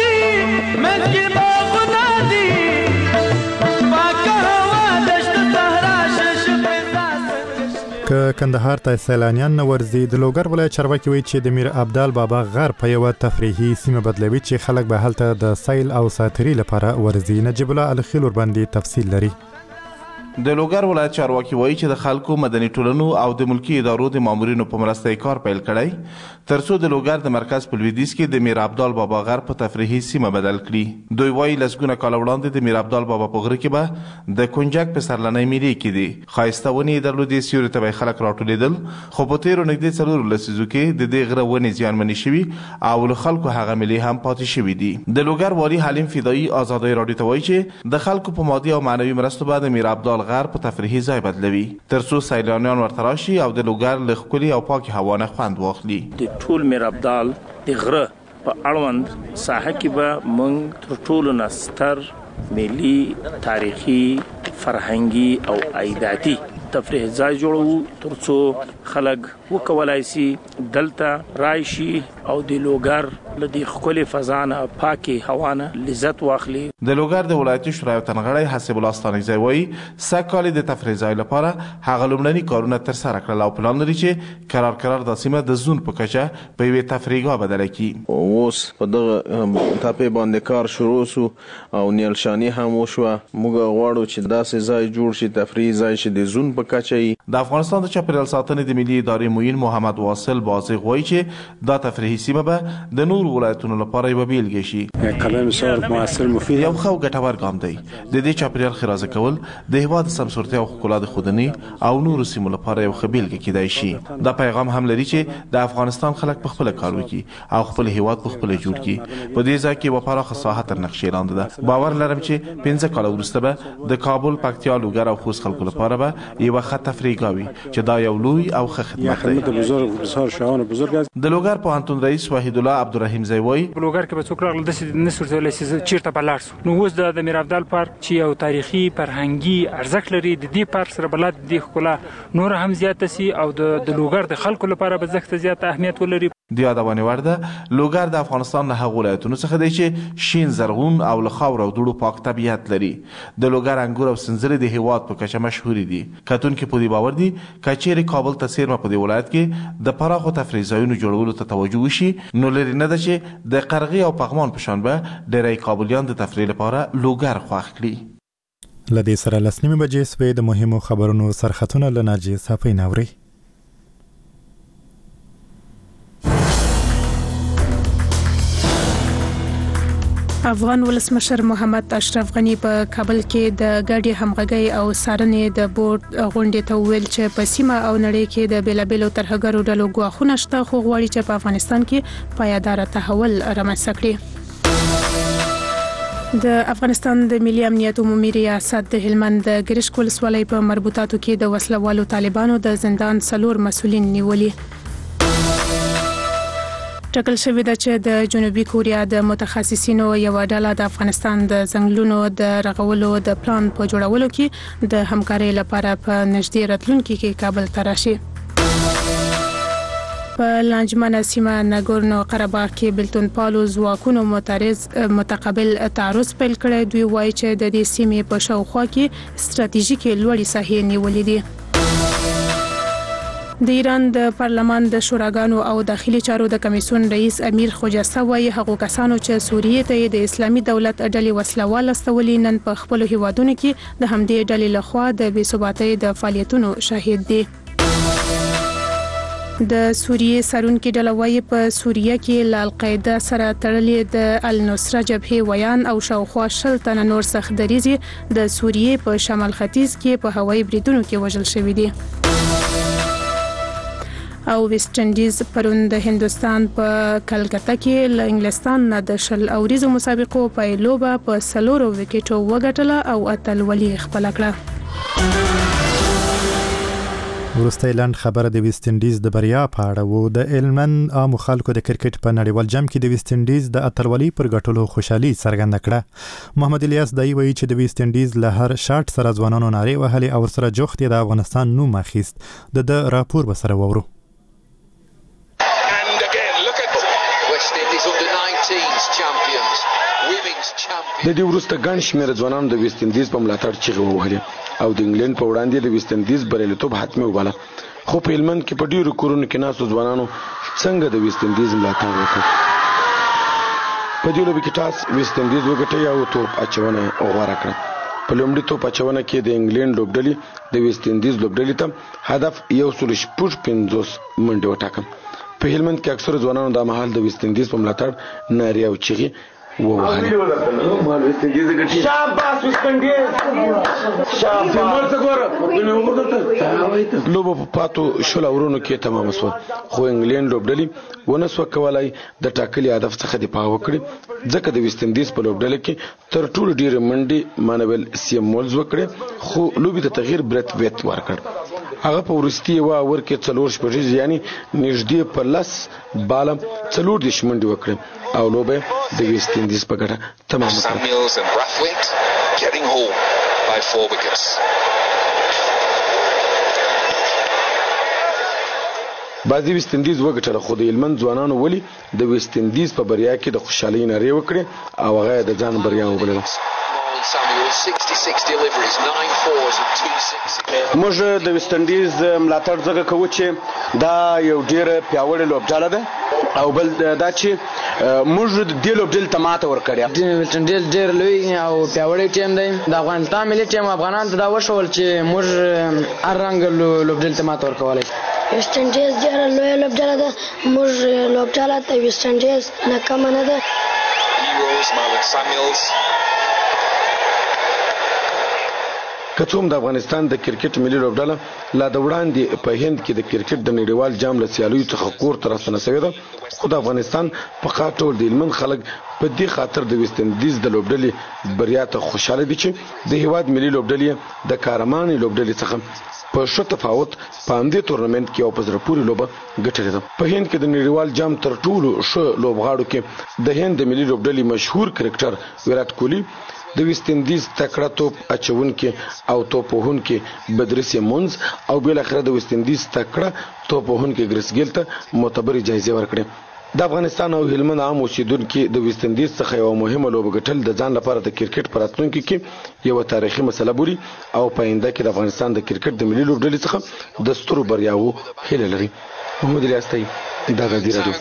که کندهار ته سیلانیان نه ورځي، د لوګر ولایت چارواکي وایي چې د میر عبدال بابا غر په یوه تفریحي سیمه بدلوي چې خلک به هلته د سیل او ساتري لپاره ورځي. نجیب الله الخیل ورباندې تفصیل لري. د لوګر ولایت چارواکي وایي چې د خلکو، مدني ټولنو او د ملکی ادارو د مامورینو په مرسته یې کار پیل کړی ترڅو د لوګر د مرکز په لویدیځ کې د میر عبدال بابا غر په تفریحي سیمه بدل کړي. دوی وایي لسګونه کاله وړاندې د میر عبدال بابا په غره کې به د کنجک په سرلنۍ میلې کېدې. ښایسته ونې یې درلودې، سیوري ته به یې خلک راټولېدل، خو په تېرو نږدې څلورو لسیزو کې د دې غره ونې زیانمنې شوي او له خلکو هغه میلې هم پاتې شوي دي. د لوګر والي حلیم فدایي ازادۍ راډیو ته وایي چې د خلکو په مادي او معنوي مرستو به د میر عبدال غر په تفریحي ځای بدلوي ترڅو سیلانیان ورته راشي او د لوګر له ښکلي او پاکې هوا نه خوند واخلي. د ټول میر عبدال د غره په اړوند ساحه کې به موږ تر ټولو نه ستر ملي، تاریخي، فرهنګي او عایداتي تفریح ځای جوړو ترڅو خلک وکولای شي دلته راشي او د لوګر له دې ښکلې فضا نه، پاکې هوا نه لذت واخلي. د لوګر د ولایتي شورا تنغړی حسب الله ستانکزی وایي سږ کال د تفریح ځای لپاره هغه لومړني کارونه ترسره کړل او پلان لري چې قرار قرار د سیمه د زون په کچه په یوې تفریحګاه بدله کړي. اوس په دغه ټاپې باندې کار شروع سو او نیلشاني هم وشوه. موږ غواړو چې داسې ځای جوړ شي، تفریحي ځای چې د زون په کچه وي. د افغانستان د چاپیریال ساتنې د ملي ادارې معین محمد واصل بازغ وایي چې دا تفریحي سیمه به د نورو نور ولایتونو لپاره یوه بیلګه شي. کلام بسیار موثر مفید یو ښه او ګټور ګام دی. د دې چاپیریال ښه کول د هېواد د سمسورتیا او ښکلا د ښودنې او نورو سیمو لپاره یو ښه بیلګه کیدای شي. دا پیغام هم لري چې د افغانستان خلک په خپله کار وکړي او خپل هېواد په خپله جوړ کړي. په دې ځای کې یوه پراخه ساحه تر نقشې لاندې ده. باور لرم چې پنځه کاله وروسته به د کابل، پکتیا، لوګر او خوست خلکو لپاره به یوه ښه تفریحګاه وي چې دا یو لوی او ښه خدمت دی. د لوګر پوهنتون رئیس وحید الله عبدالرحیم زی وایي په لوګر کې به څوک راغله داسې نه سورتولی چې چېرته به لاړ سو. نو اوس د میر ابدال پارک چې یو تاریخي فرهنګي ارزښت لري، د دې پارک سره به لا د دې ښکلا نوره هم زیاته سي او د لوګر د خلکو لپاره به زښته زیات اهمیت ولري. د یادونې وړ ده لوګر د افغانستان له هغو ولایتونو څخه دی چې شین، زرغون او له خاورو او دوړو پاک طبیعت لري. د لوګر انګور او سنځلې د هېواد په کچه مشهورې دي. کتونکي په دې باور دي که چیرې کابل ته څیرمه په دې ولایت کې د پراخو تفریح ځایونو جوړولو ته توجه وشي، نو لرې نه ده چې د قرغې او پغمان په شان به ډېری کابلیان د تفریح لپاره لوګر خوښ کړي. له دې سره لس نیمې بجې سوې. د مهمو خبرونو سرخطونه له ناجیې صافۍ ناوري. افغان ولسمشر محمد اشرف غنی په کابل کې د ګډې همغږۍ او څارنې د بورډ غونډې ته وویل چې په سیمه او نړۍ کې د بیلابیلو ترهګرو ډلو ګواښونه شته، خو غواړي چې په افغانستان کې پایداره تحول رامنځته کړي. د افغانستان د ملي امنیت عمومي ریاست د هلمند د ګرشک ولسوالۍ په مربوطاتو کې د وسلوالو طالبانو د زندان څلور مسؤلین نیولي. ټاکل شوې ده چې د جنوبي کوریا د متخصصینو یوه ډله د افغانستان د ځنګلونو د رغولو د پلان په جوړولو کې د همکارۍ لپاره په نږدې راتلونکي کې کابل ته راشي. په لانجمنه سیمه ناګورنو قرهباغ کې بلتون پالو ځواکونو معترض متقابل تعرض پیل کړی. دوی وایي چې د دې سیمې په شاوخوا کې ستراتیژیکې لوړې ساحې نیولې دي. د ایران د پارلمان د شوراګانو او داخلي چارو د کمیسیون رئیس امیر خوجسته وایي هغو کسانو چې سوریې ته د اسلامي دولت ډلې وسلوال استولي نن په خپلو هیوادونو کې د همدې ډلې لخوا د بې ثباتۍ د فعالیتونو شاهد دي. د سوریې سرونکي ډله وایي په سوریه کې له القاعده سره تړلې د النصره جبهې ویان او شاوخوا شل تنه نور سخت دریځي د سوریې په شمال ختیځ کې په هوایي بریدونو کې وژل شوي دي. او ویسټ انډیز پرون د هندوستان په کلکته کې له انګلستان نه د شل اوریزو مسابقو پایلوبه په څلورو وکټو وګټله او اتلولي خپله کړه. وروسته اعلان خبره د ویسټ انډیز د بریا په اړه وو. د هلمند عامو خلکو د کرکټ په نړیوال جام کې د ویسټ انډیز د اتلولي پر ګټلو خوشحالي څرګنده کړه. محمد الیاس دای وایي چې د ویسټ انډیز له هر شاټ سره ځوانانو نارې وهلې او سره جوخت د افغانستان نوم اخیست. د د راپور به سره وورو. د دې وروسته ګڼ شمېر ځوانانو د ویسټ انډیز په ملاتړ چیغې ووهلې او د انګلند په وړاندې د ویسټ انډیز بریالیتوب حتمي وباله. خو په هلمند کې په ډېرو کورونو کې ناستو ځوانانو څنګه د ویسټ انډیز ملاتړ وکړ. په دې لوبې کې ټاس ویسټ انډیز وګټي او توپ اچونه غوره کړه. په لومړي توپ اچونه کې د انګلند لوبډلې د ویسټ انډیز لوبډلې ته هدف یو سل شپږ پنځوس منډې وټاکه. په هلمند کې اکثره ځوانانو دا مهال د ویسټ انډیز په ملاتړ نارې او چیغې ووهلې. لوبه په پاتو شل اورونو کې تمام شوه، خو انګلند لوبډلې ونه سوه کولای د ټاکلي هدف څخه دفاع وکړي، ځکه د ویسټ انډیز په لوبډله کې تر ټولو ډېرې منډې مانویل سیمولز وکړې، خو لوبې ته تغییر برت ویت ورکړ. هغه په وروستي یوه اور کې څلور شپږیز یعنی نږدې په لس باله څلور دېرش منډې وکړې او لوبه د ویسټ انډیز په ګټه تمامه کړه. بعضې ویسټ انډیز وګټله، خو د هلمند ځوانانو ولې د ویسټ انډیز په بریا کې د خوشحالۍ نارې وکړې او هغه یې د ځان بریا وبلله. موږ د ویسټ انډیز ملاتړ ځکه کوو چې دا یو ډېره پیاوړې لوبډله ده او بل دا چې موږ دې لوبډلې ته ماته ورکړې. ویسټ انډیز ډېر لوی او پیاوړی ټیم دی. د افغانستان ملي ټیم افغانانو ته دا وښول چې موږ هر رنګه لوبډلې ته ماته ورکولی. ویسټ انډیز ډېره لویه لوبډله ده، موږ لوبډله د ویسټ انډیز نه کمه نه ده. که څوم د افغانستان د کرکټ ملي لوبډله لا د وړاندې په هند کې د کرکټ د نړیوال جام له سیالیو څخه کور ته راستنه شوې ده، خو د افغانستان په خاص ډول د هلمند خلک په دې خاطر د ویسټ انډیز د لوبډلې بریا ته خوشاله دي چې د هیواد ملي لوبډلې د کارمانې لوبډلې څخه په ښه تفاوت په همدې تورنمنټ کې او په زړه پورې لوبه ګټلې ده. په هند کې د نړیوال جام تر ټولو ښه لوبغاړو کې د هند د ملي لوبډلې مشهور کرکټر ویرات کوهلی، د ویسټ انډیز تکړه توپ اچونکي او توپ وهونکي بدري سیمونز او بل اخر د ویسټ انډیز تکړه توپ وهونکي ګریس ګیل ته معتبرې جایزې ورکړې. د افغانستان او هلمند عام اوسیدونکو د ویسټ انډیز څخه یو مهمه لوبه ګټل د ځان لپاره د کرکټ په راتلونکي کې یو تاریخي مسله بولي او په آینده کې د افغانستان د کرکټ د ملي لوبډلې څخه د سترو بریاوو هیله لري. محمد الیاستي، د غزي راډیو.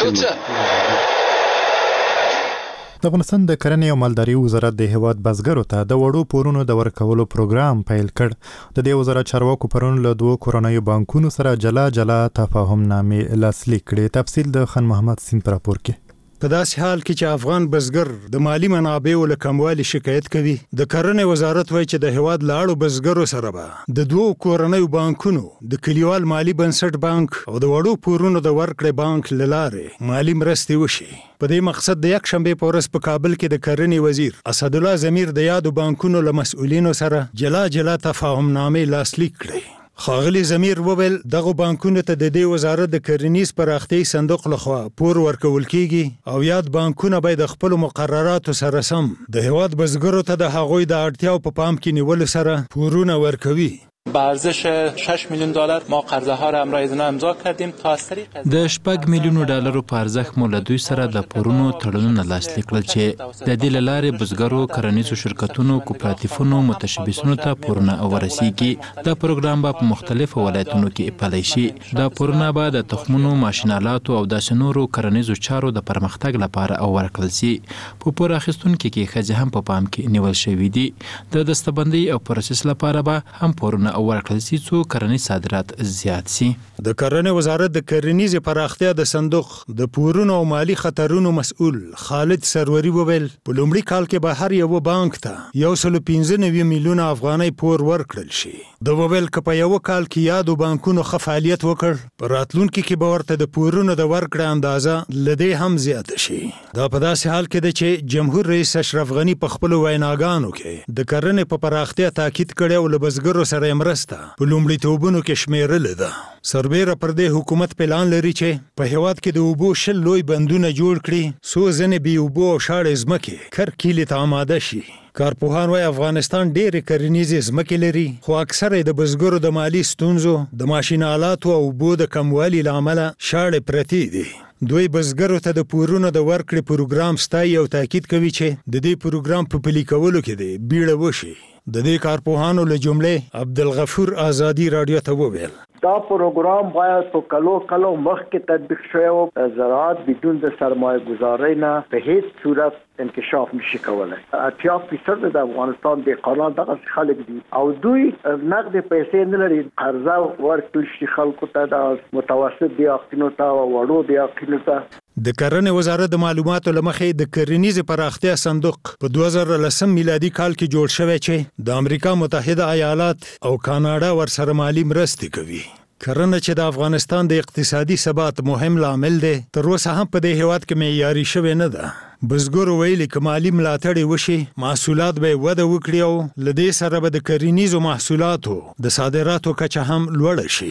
د افغانستان د کرنې او مالدارۍ وزارت د هیواد بزګرو ته د وړو پورونو د ورکولو پروګرام پیل کړ. د دې وزارت چارواکو پرون له دوه کورنیو بانکونو سره جلا جلا تفاهم نامې لاسلیک کړې. تفصیل د خان محمد سین پر راپور کې. په داسې حال کې چې افغان بزګر د مالی منابعو له کموالي شکایت کوي، د کرنې وزارت وایي چې د هیواد لاړو بزګرو سره به د دوه کورنیو بانکونو د کلیوال مالی بنسټ بانک او د وړو پورونو د ورکړې بانک له لارې مالی مرستې وشي. په دې مقصد د یک شنبه په ورځ په کابل کې د کرنې وزیر اسدالله ضمیر د یادو بانکونو له مسؤلینو سره جلا جلا تفاهم نامې لاسلیک کړې. ښاغلي ضمیر وویل دغه بانکونو ته د دې وزارت د کرنیز پراختیا صندوق لخوا پور ورکول کیږي او یاد بانکونه باید د خپل مقرراتو سره سم د هیواد بزګرو ته د هغوی د اړتیاو په پام کې نیولو سره پورونه ورکوي. به ارزش شش میلیون دلار ما قرضه ها را امرای ایزنا امضا کردیم تا از طریق د شپږ میلیونو ډالرو په ارزښت مو له دوی سره د پورونو تړونونه لاسلیک کړل چې د دې له لارې بزګرو، کرنیزو شرکتونو، کوپراتیفونو، متشبثینو ته پورونه ورسیږي. دا پروګرام به په مختلفو ولایتونو کې پلی شي. دا پورونه به د تخمونو، ماشینالاتو او داسې نورو کرنیزو چارو د پرمختګ لپاره ورکړل شي. په پور اخیستونکو کې ښځې هم په پام کې نیول شوي دي. د دستبندۍ او پروسس لپاره به هم پورونه ورکړل شي څو کرنیز صادرات زیات شي. د کرنې وزارت د کرنیز پراختیا د صندوق د پورونو او مالی خطرونو مسؤل خالد سروري وویل په لومړي کال کې به هر یو بانک ته یو سل او پنځه نوي میلیونه افغانۍ پور ورکړل شي. د وویل که په یو کال کې یادو بانکونو ښه فعالیت وکړ، په راتلونکي کې به ورته د پورونو د ورکړې اندازه له دې هم زیاته شي. دا په داسې حال کې ده چې جمهور رئیس اشرف غني په خپلو ویناګانو کې د کرنې په پراختیا تاکید کړی او له بزګرو سره یې مرسته په لومړیتوبونو کې شمیرلې ده. سربیره پر دې حکومت پلان لري چې په هیواد کې د اوبو شل لوی بندونه جوړ کړي څو ځنې بې اوبو او شاړې ځمکې کرکیلې ته آماده شي. کارپوهان وايي افغانستان ډېرې کرنیزې ځمکې لري، خو اکثره د بزګرو د مالی ستونزو، د ماشین آلاتو او اوبو د کموالي له امله شاړې پرتې دي. دوی بزګرو ته د پورونو د ورکړې پروګرام ستایي او تاکید کوي چې د دې پروګرام په پلي کولو کې دی بیړه وشي. د دې کارپوهانو له جملې عبدالغفور آزادی رادیو ته وویل دا پروګرام باید په کلو کلو مخکې تطبیق شوی او زراعت بدون د سرمایه گذارۍ نه په هیڅ صورت انکشاف نشي کولای. اتیا فیصد د افغانستان دهقانان دغه خلک دي او دوی نقد پیسې نه لري. قرضه ورکړل شي خلکو ته، د متوسط دیاقینو ته او وړو دیاقینو ته. د کرنې وزارت د معلوماتو له مخې د کرنیز پراختیا صندوق په دوه زره لسم میلادي کال کې جوړ شوی چې د امریکا متحده ایالات او کاناډا ورسره مالی مرستې کوي. کرنه چې د افغانستان د اقتصادي ثبات مهم لامل دی، تر اوسه هم په دې هیواد کې معیاري شوې نه ده. بزګرو ویلي که مالي ملاتړ وشي، محصولات به وده وکړي او له دې سره به د کرنیزو محصولاتو د صادراتو کچه هم لوړه شي.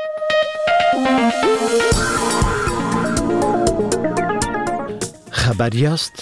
خبر یاست؟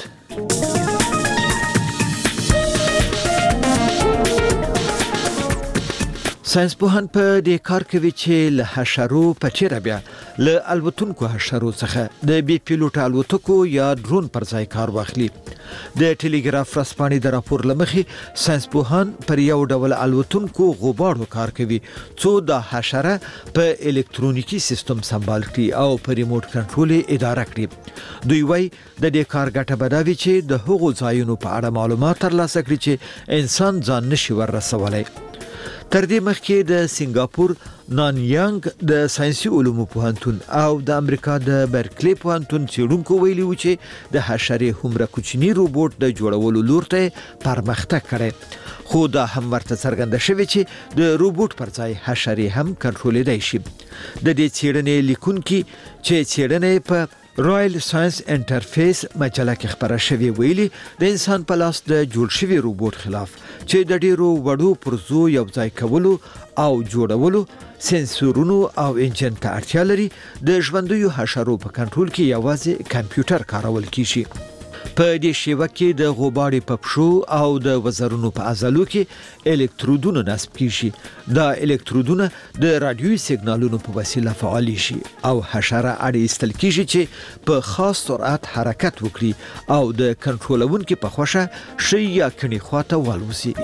ساينسپوهان په دې کار کوي چې له حشرو په چیرې بیا له الوتونکو حشرو څخه د بي پیلوټ الوتکو یا ډرون پر ځای کار واخلي. د ټلګراف ورځپاڼې د راپور لمخې ساينسپوهان پر یو ډول الوتونکو غبارو کار کوي څو د حشره په الکترونیکی سیستم سمبال کړي او په ریموټ کنټرول اداره کړي. دوی وايي د دې کار ګټه بداوي چې د هغو ځایونو په اړه معلومات ترلاسه کړي چې انسان ځان نشي ورسولای. تر دې مخکې د سنگاپور نانیانګ د ساينسي علومو پوهنتون او د امریکا د برکلی پوهنتون څېړونکو ویلي و چې د حشرې هومره کوچني روبوټ د جوړولو لور ته پرمختګ کړی، خو دا هم ورته څرګنده شوې چې د روبوټ پر ځای حشرې هم کنټرولېدای شي. د دې څېړنې لیکونکي چې څېړنې په رائل ساينس انټرفیس مجله کې خبره شوې ویلي د انسان په لاس د جوړ شوي روبوټ خلاف چې د ډیرو وړو پرزو یو ځای کولو او جوړولو سنسورونو او انجن ته اړتیا لري، د ژوندیو حشرو په کنټرول کې یوازې کمپیوټر کارول کیږي. په دې شیوه کې د غوباړې په پښو او د وزرونو په عضلو کې الکترودونه نصب کیږي. دا الکترودونه د رادیوي سیګنالونو په وسیله فعال شي او حشره اړې ایستل کیږي چې په خاص سرعت حرکت وکړي او د کنټرولونکو په خوښه شي یا کني خواته والوزي.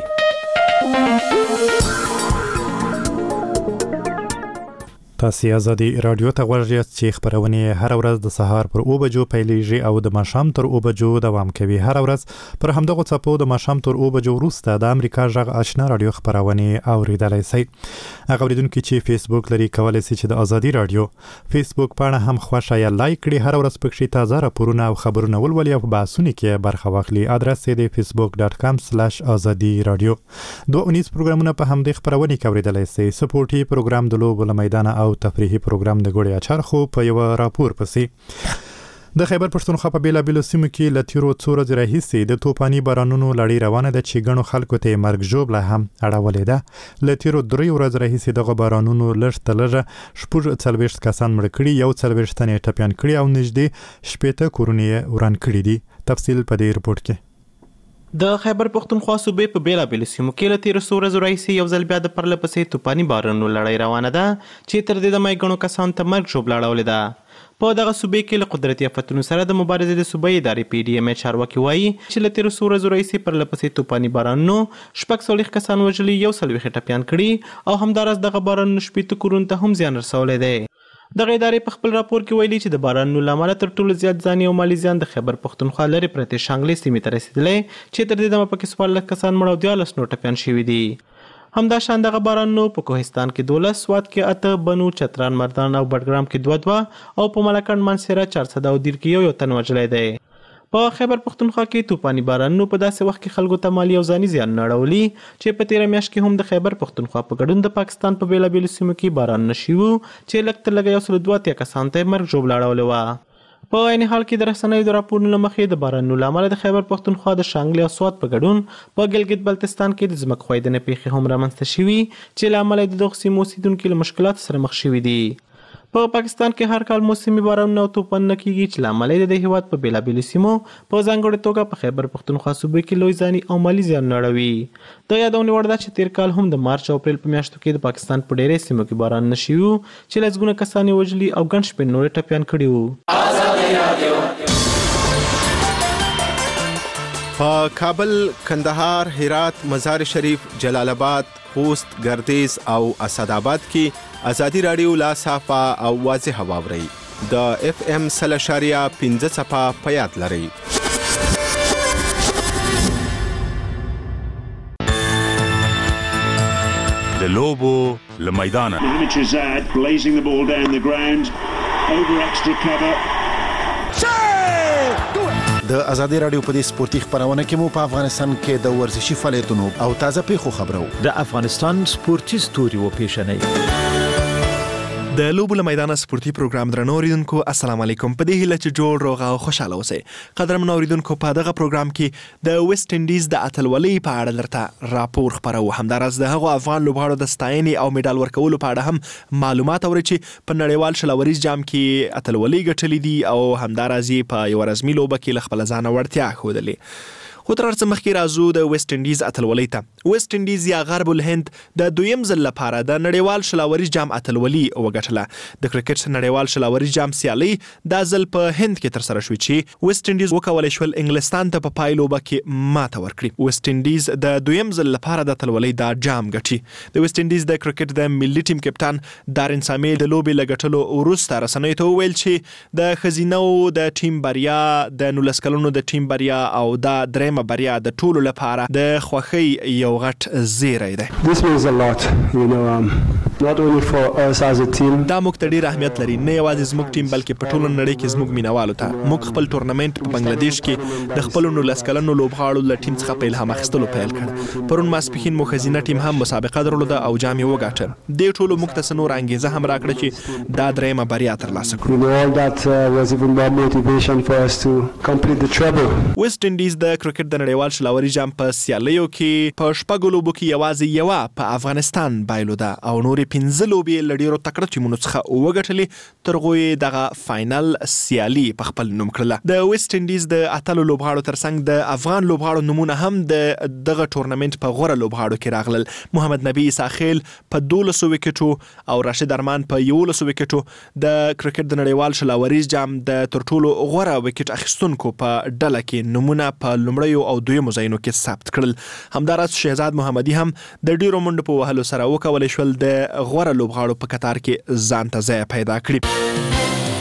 تاسو آزادي رادیو ته غوږ یاست چې خبرونه هر ورځ د سهار پر او بجو پیلېږي او د ماښام تر او بجو دوام کوي. هر ورځ پر همدغه څپو د ماښام تر او بجو وروسته د امریکا غږ آشنا رادیو خبرونه اوریدلای شئ. هغه اوریدونکو چې فیسبوک لري کولای شي چې د آزادي رادیو فیسبوک پاڼه هم خوښه یا لایک کړئ. هر ورځ پکې تازه راپورونه او خبرونه ولولئ او په بحثونو کې برخه واخلئ. ادرس یې د facebook dot com slash azadi radio. دوه اونیز پروګرامونه په همدې خبرونه کې اوریدلای شئ. سپورټي پروګرام د لوبو میدان او تفریحي پروګرام د ګوړې اچار خو په یو راپور پسې د خیبر پښتونخوا په بیلابیلو سیمو کې لتیرو څو ورځې راهیسې د توپاني بارانونو لړۍ روانه ده چې ګڼو خلکو ته مرګ ژوبله هم اړولې ده. لتیرو درې ورځې راهیسې دغه بارانونو لږ ته لږه شپږ څلوېښت کسان مړه کړي، یو څلوېښت تنې ټپیان کړي او نږدې شپېته کورونه یې وران کړي دي. تفصیل په دې رپورټ کې. د خیبر پښتونخوا صوبې په بیلابیلو سیمو کې له تېرو څو ورځو راهیسې یو ځل بیا د پرله پسې توپاني بارانونو لړۍ روانه ده چې تر دې دمه یې ګڼو کسانو ته مرګ ژوبله اړولې ده. په دغه صوبې کې له قدرتي آفتونو سره د مبارزې د صوبې ادارې پی ډي ایم چارواکي وایي چې له تېرو څو ورځو راهیسې پرله پسې توپاني بارانونو شپږ څلوېښت کسان وژلي، یو څلوېښت ټپیان کړي او همداراز دغه بارانونو شپېته کورونو ته هم زیان رسولی دی. دغه ادارې په خپل راپور کې ویلي چې د بارانونو له امله تر ټولو زیات ځاني او مالي زیان د خیبر پښتونخوا لرې پرتې شانګلې سیمې ته رسېدلی چې تر دې دمه پکې څوارلس کسان مړه او دیارلس نور ټپیان شوي دي. همداشان دغه بارانونو په کوهستان کې دولس، سوات کې اته، بنو، چتران، مردان او بډګرام کې دوه دوه او په ملکنډ، مانسهره، چارسده او دیر کې یو یو تن وژلی دی. په خیبر پښتونخوا کې توپاني بارانونو په داسې وخت کې خلکو ته مالي او ځاني زیانونه اړولي چې په تېره میاشت کې هم د خیبر پښتونخوا په ګډون د پاکستان په بیلابیلو سیمو کې بارانونه شوي وو چې لږ تر لږه یو سل دوه اتیا کسانو ته یې مرګ ژوبله اړولې وه. په عین حال کې د رسنیو د راپورونو له مخې د بارانونو له امله د خیبر پښتونخوا د شانګلې او سوات په ګډون په ګلګت بلتستان کې د ځمکې ښویدنې پیښې هم رامنځته شوي چې له امله د دغو سیمو اوسېدونکي له مشکلاتو سره مخ شوي دي. په پاکستان کې هر کال موسمي بارانونه او طوفانونه کیږي چې له امله د هېواد په بیلابیلو سیمو په ځانګړې توګه په خیبر پښتونخوا صوبې کې لوی ځاني او مالي زیانونه اړوي. د یادونې وړ ده چې تېر کال هم د مارچ او اپریل په میاشتو کې د پاکستان په ډېرې سیمو کې بارانونه شوي وو چې لسګونه کسان یې وژلي او ګڼ شمېر نور یې ټپیان کړي وو. په کابل، کندهار، هرات، مزار شریف، جلال آباد، خوست، ګردیز او اسداباد کې آزادي رادیو لا صافه او واضح واوري. د اف ام سل اشاریه پنځه صفه په یاد لري. د لوبو له میدانه blazing the ball down the ground over extra cover. د آزادي رادیو په دې سپورتي خبرونه کې مو په افغانستان کې د ورزشي فعالیتونو او تازه پیښو خبرو د افغانستان سپورتي ستوري و پیښنې د لوبو له میدانه سپورتي پروګرام درنو اوریدونکو السلام علیکم. په دې هیله چې جوړ روغ او خوشاله اوسئ. قدرمنو اوریدونکو په دغه پروګرام کې د ویسټ انډیز د اتلولۍ په اړه درته راپور خبرو. همداراز د هغو افغان لوبغاړو د ستاینې او میډال ورکولو په اړه هم معلومات اورئ چې په نړیوال شلوریز جام کې اتلولۍ ګټلې دي او همداراز په یو رسمي لوبه کې له خپل ځانه وړتیا ښودلې. خو تر هر څه مخکې راځو د ویسټ انډیز اتلولۍ ته. ویسټ انډیز یا غرب الهند د دویم ځل لپاره د نړیوال شلاوریز جام اتلولي وګټله. د کرکټ نړیوال شلاوریز جام سیالي دا ځل په هند کې تر سره شوې چې ویسټ انډیز وکولای شول انګلستان ته په پای لوبه کې ماته ورکړي. ویسټ انډیز د دویم ځل لپاره د اتلولۍ دا جام ګټي. د ویسټ انډیز د کرکټ د ملي ټیم کپټان دارین سامي د لوبې لګټلو وروسته رسنیو ته وویل چې د خزینو د ټیم بریا د نولس کلونو د ټیم بریا او دا درېمه درېمه بریا د ټولو لپاره د خوښۍ یو غټ زیری دی. This means a lot, you know, um, not only for us as a team. دا موږ ته ډېر اهمیت لري، نه یوازې زموږ ټیم بلکې په ټوله نړۍ کې زموږ مینوالو ته. موږ خپل ټورنمنټ په بنگلادیش کې د خپلو نولس کلنو لوبغاړو له ټیم څخه په الهام اخیستلو پیل کړ. پرون ماسپښین مو ښځینه ټیم هم مسابقه درلوده او جام یې وګاټه. دې ټولو موږ ته څه نوره انګېزه هم راکړه چې دا درېیمه بریا ترلاسه کړو. You know, all that uh, was even more motivation for us to complete the treble. ویسټ انډیز د کرکټ د نړیوال شلاوري جام په سیالیو کې په شپږو لوبو کې یوازې یوه په افغانستان بایلوده او نورې پنځه لوبې له ډېرو تکړه ټیمونو څخه وګټلې، تر هغو یې دغه فاینل سیالي په خپل نوم کړله. د ویسټ انډیز د اتلو لوبغاړو ترڅنګ د افغان لوبغاړو نومونه هم د دغه ټورنمنټ په غوره لوبغاړو کې راغلل. محمد نبی عیساخیل په دولسو وکټو او راشد ارمان په یولسو وکټو د کرکټ د نړیوال شلاوریز جام د تر ټولو غوره وکټ اخیستونکو په ډله کې نومونه په لومړیو او دویمو ځایونو کې ثبت کړل. همداراز شهزاد محمدي هم د ډیرو منډو په وهلو سره وکولی شول د غوره لوبغاړو په کتار کې ځان ته ځای پیدا کړي.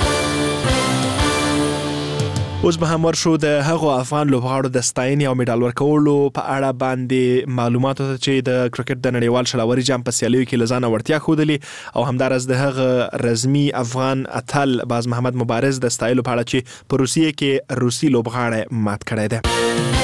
اوس به هم ورشو د هغو افغان لوبغاړو د ستاینې او میډال ورکولو په اړه باندې معلوماتو ته چې د کرکټ د نړیوال شلاوري جام په سیالیو کې له ځانه وړتیا ښودلې، او همداراز د هغه رزمي افغان اتل باز محمد مبارز د ستایلو په اړه چې په روسیې کې روسي لوبغاړی مات کړی دی.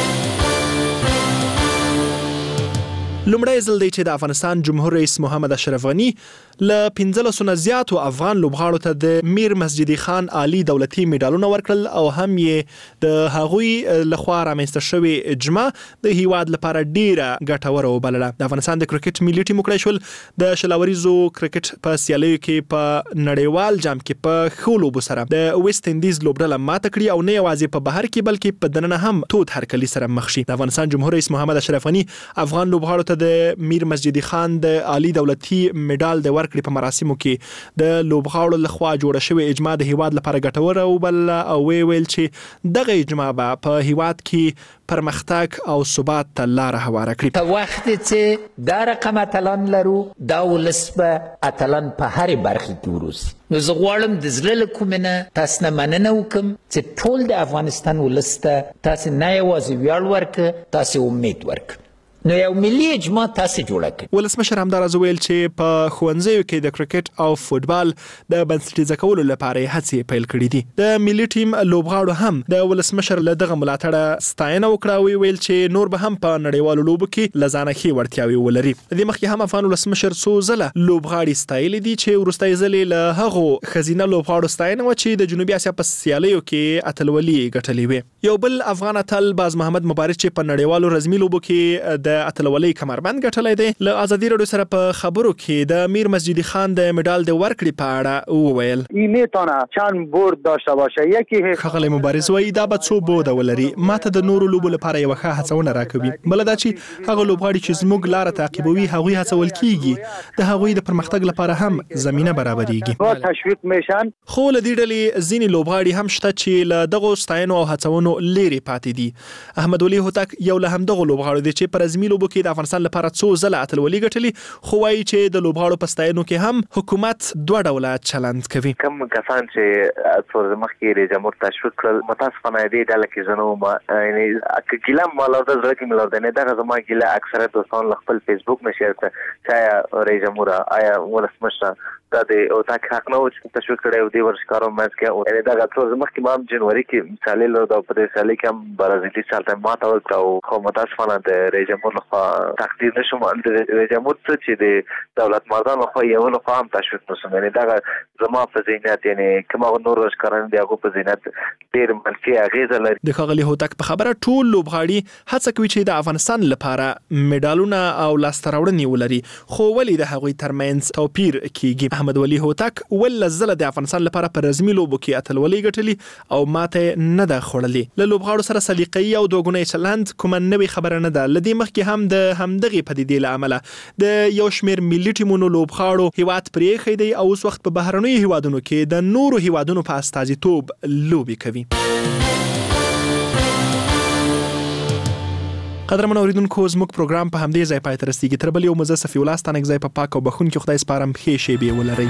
لومړی ځل دی چې د افغانستان جمهور رئیس محمد اشرف غني له پنځلسو نه زیاتو افغان لوبغاړو ته د میر مسجدي خان عالي دولتي میډالونه ورکړل، او هم یې د هغوی لخوا رامنځته شوې اجماع د هیواد لپاره ډیره ګټوره وبلله. د افغانستان د کرکټ ملي ټیم وکړی شول د شلاوریزو کرکټ په سیالیو کې په نړیوال جام کې په ښو لوبو سره د ویسټ انډیز لوبډله ماته کړي، او نه یوازې په بهر کې بلکې په دننه هم تود هرکلي سره مخ شي. د افغانستان جمهور رئیس محمد اشرف غني افغان لوبغاړو ته د میر مسجدي خان د عالی دولتي میډال د ورکړې په مراسمو کې د لوبغاړو لخوا جوړه شوې اجماع د هیواد لپاره ګټوره وبلله، او وی ویل چې دغه اجماع به په هیواد کې پرمختګ او ثبات ته لاره هواره کړي. په وخت چې دا رقم اتلان لرو، دا ولس به اتلان په هرې برخې کې وروسي. نو زه غواړم د زړه له کومې نه تاسو نه مننه وکړم چې ټول د افغانستان ولس ته تاسو نه یوازې ویاړ ورکړه، تاسو امید ورکړه. نو یو ملي اجماع تاسو جوړه کړئ. ولسمشر همداراز ویل چې په ښوونځیو کې د کرکټ او فوټبال د بنسټیزه کولو لپاره یې هڅې پیل کړي دي. د ملي ټیم لوبغاړو هم د ولسمشر له دغه ملاتړه ستاینه وکړه، او ویل چې نور به هم په نړیوالو لوبو کې له ځانه ښې وړتیاوې ولري. د دې مخکې هم افغان ولسمشر څو ځله لوبغاړي ستایلي دي، چې وروستی ځل یې له هغو ښځینه لوبغاړو ستاینه وه چې د جنوبي اسیا په سیالیو کې اتلولي ګټلې وې. یو بل افغان اتل باز محمد مبارز چې په نړیوالو رزمي لوبو کې د اتلولۍ کمربند ګټلی دی، له ازادي راډیو سره په خبرو کې د میر مسجدي خان د میډال د ورکړې په اړه وویل. میتونه چند برد داشته باشه. یکی ښاغلی مبارز وایي دا به څو بوده ولري، ماته د نورو لوبو لپاره یوه ښه هڅونه راکوي. بله دا چې هغه لوبغاړي چې زموږ لاره تعقیبوي هغوی هڅول کیږي، د هغوی د پرمختګ لپاره هم زمینه برابریږي. تشویق میشن. خو له دې ډلې ځینې لوبغاړي هم شته چې له دغو ستاینو او هڅونو لرې پاتې دي. احمد ولي هوتک یو له همدغو لوبغاړو دی چې په رزمي لوبو کې د افغانستان لپاره څو ځله اتلولي ګټلي، خو وایي چې د لوبغاړو په ستاینو کې هم حکومت دوه ډوله چلند کوي. کوم کسان چې څو ورځې مخکې رئیس جمهور تشویق کړل، متاسفانه دې ډله کې زه نه وم. یعنې که ګیله مې لرده زړه کې مې لرده نه، دغه زما ګیله اکثره دوستان له خپل فیسبوک نه شیر کړه چې آیا رئیس جمهوره، آیا ولسمشره دا د اوتاک حق نه و چې تشویق کړی و دې ورزشکارو منځ کې. یعنې دغه څو ورځې مخکې ما هم جنوري کې سیالي لرله، او په دې سیالۍ کې هم برازیلي چال ته ماته ورکړه، خو متاسفانه د رئیس جمهور لخوا تقدیر نه شوم. د رئیس جمهور څه چې د دولت مردان لخوا یو لخوا هم تشویق نه شوم. یعنې دغه زما په ذهنیت، یعنې کوم هغه نور ورزشکاران دي هغو په ذهنیت ډېر منفي اغېزه لري. د ښاغلي هوتک په خبره ټول لوبغاړي هڅه کوي چې د افغانستان لپاره میډالونه او لاسته راوړنې ولري، خو ولې د هغوی ترمنځ توپیر کیږي. احمد ولي هوتک ولس ځله د افغانستان لپاره په رزمي لوبو کې اتلولۍ ګټلي او ماته نه ده خوړلې. له لوبغاړو سره سلیقه‌يي او دوګونی چلند کومه نوې خبره نه ده. له دې مخکې هم د همدغې پدیدې له امله د یو شمېر ملي ټیمونو لوبغاړو هیواد پرېښی دی، او اوس وخت په بهرنیو هیوادونو کې د نورو هیوادونو په استازیتوب لوبې کوي. قدرمن اوریدونکو، زموږ پروګرام په همدې ځای پای ته رسیږي. تر بل یو مزه صفي الله ستانک ځای په پاک او بخښونکي خدای سپارم. ښې شېبې ولرئ.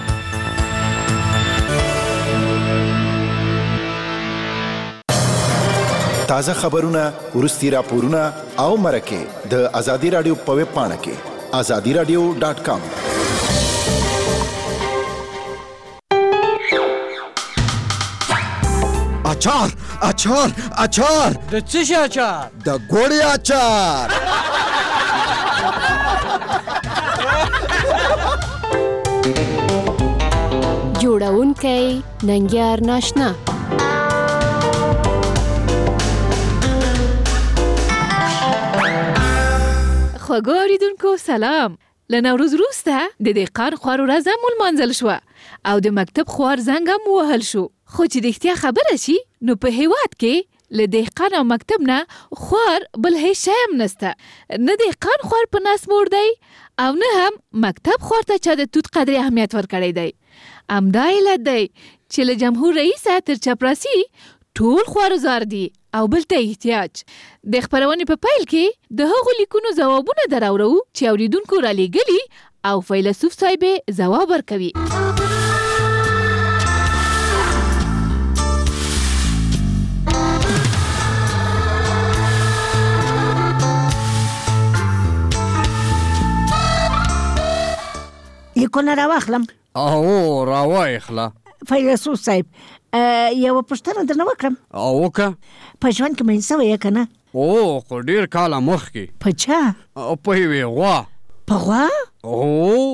تازه خبرونه، ورستي راپورونه او مرکه د ازادي رادیو په ویب پاڼه کې azadi radio dot com. اچار اچار اچار د څه شي اچار؟ د ګوړې اچار. جوړونکی ننګیار ناشنا. خوږو اوریدونکو سلام. له نوروز وروسته د دهقان خوار ورځ هم ولمانځل شوه او د مکتب خوار زنګ هم ووهل شو. خو چې د اختیا خبره شي نو په هیواد کې له دهقان او مکتب نه خوار بل هیڅ شی هم نسته. نه دهقان خوار په ناس موړ دی او نه هم مکتب خوار ته چا د توت قدرې اهمیت ورکړی دی. همدا علت دی چې له جمهور رئیسه تر چپراسی ټول خوارزار دي او بل ته احتیاج. د خبرونې په پیل کې د هغو لیکونو ځوابونه دراوړو چې اوریدونکو را لېږلي او فیلسوف صاحب ځواب ورکوي. لیکونه راواخلم. او راواخله. فیلسوف صاحب یو پوښتنه درنه وکړم. او وکړه. په ژوند کې مین سوی یې که نه؟ او خو ډېر کاله مخکې. په چا؟ په یوې غوا. په غوا؟ او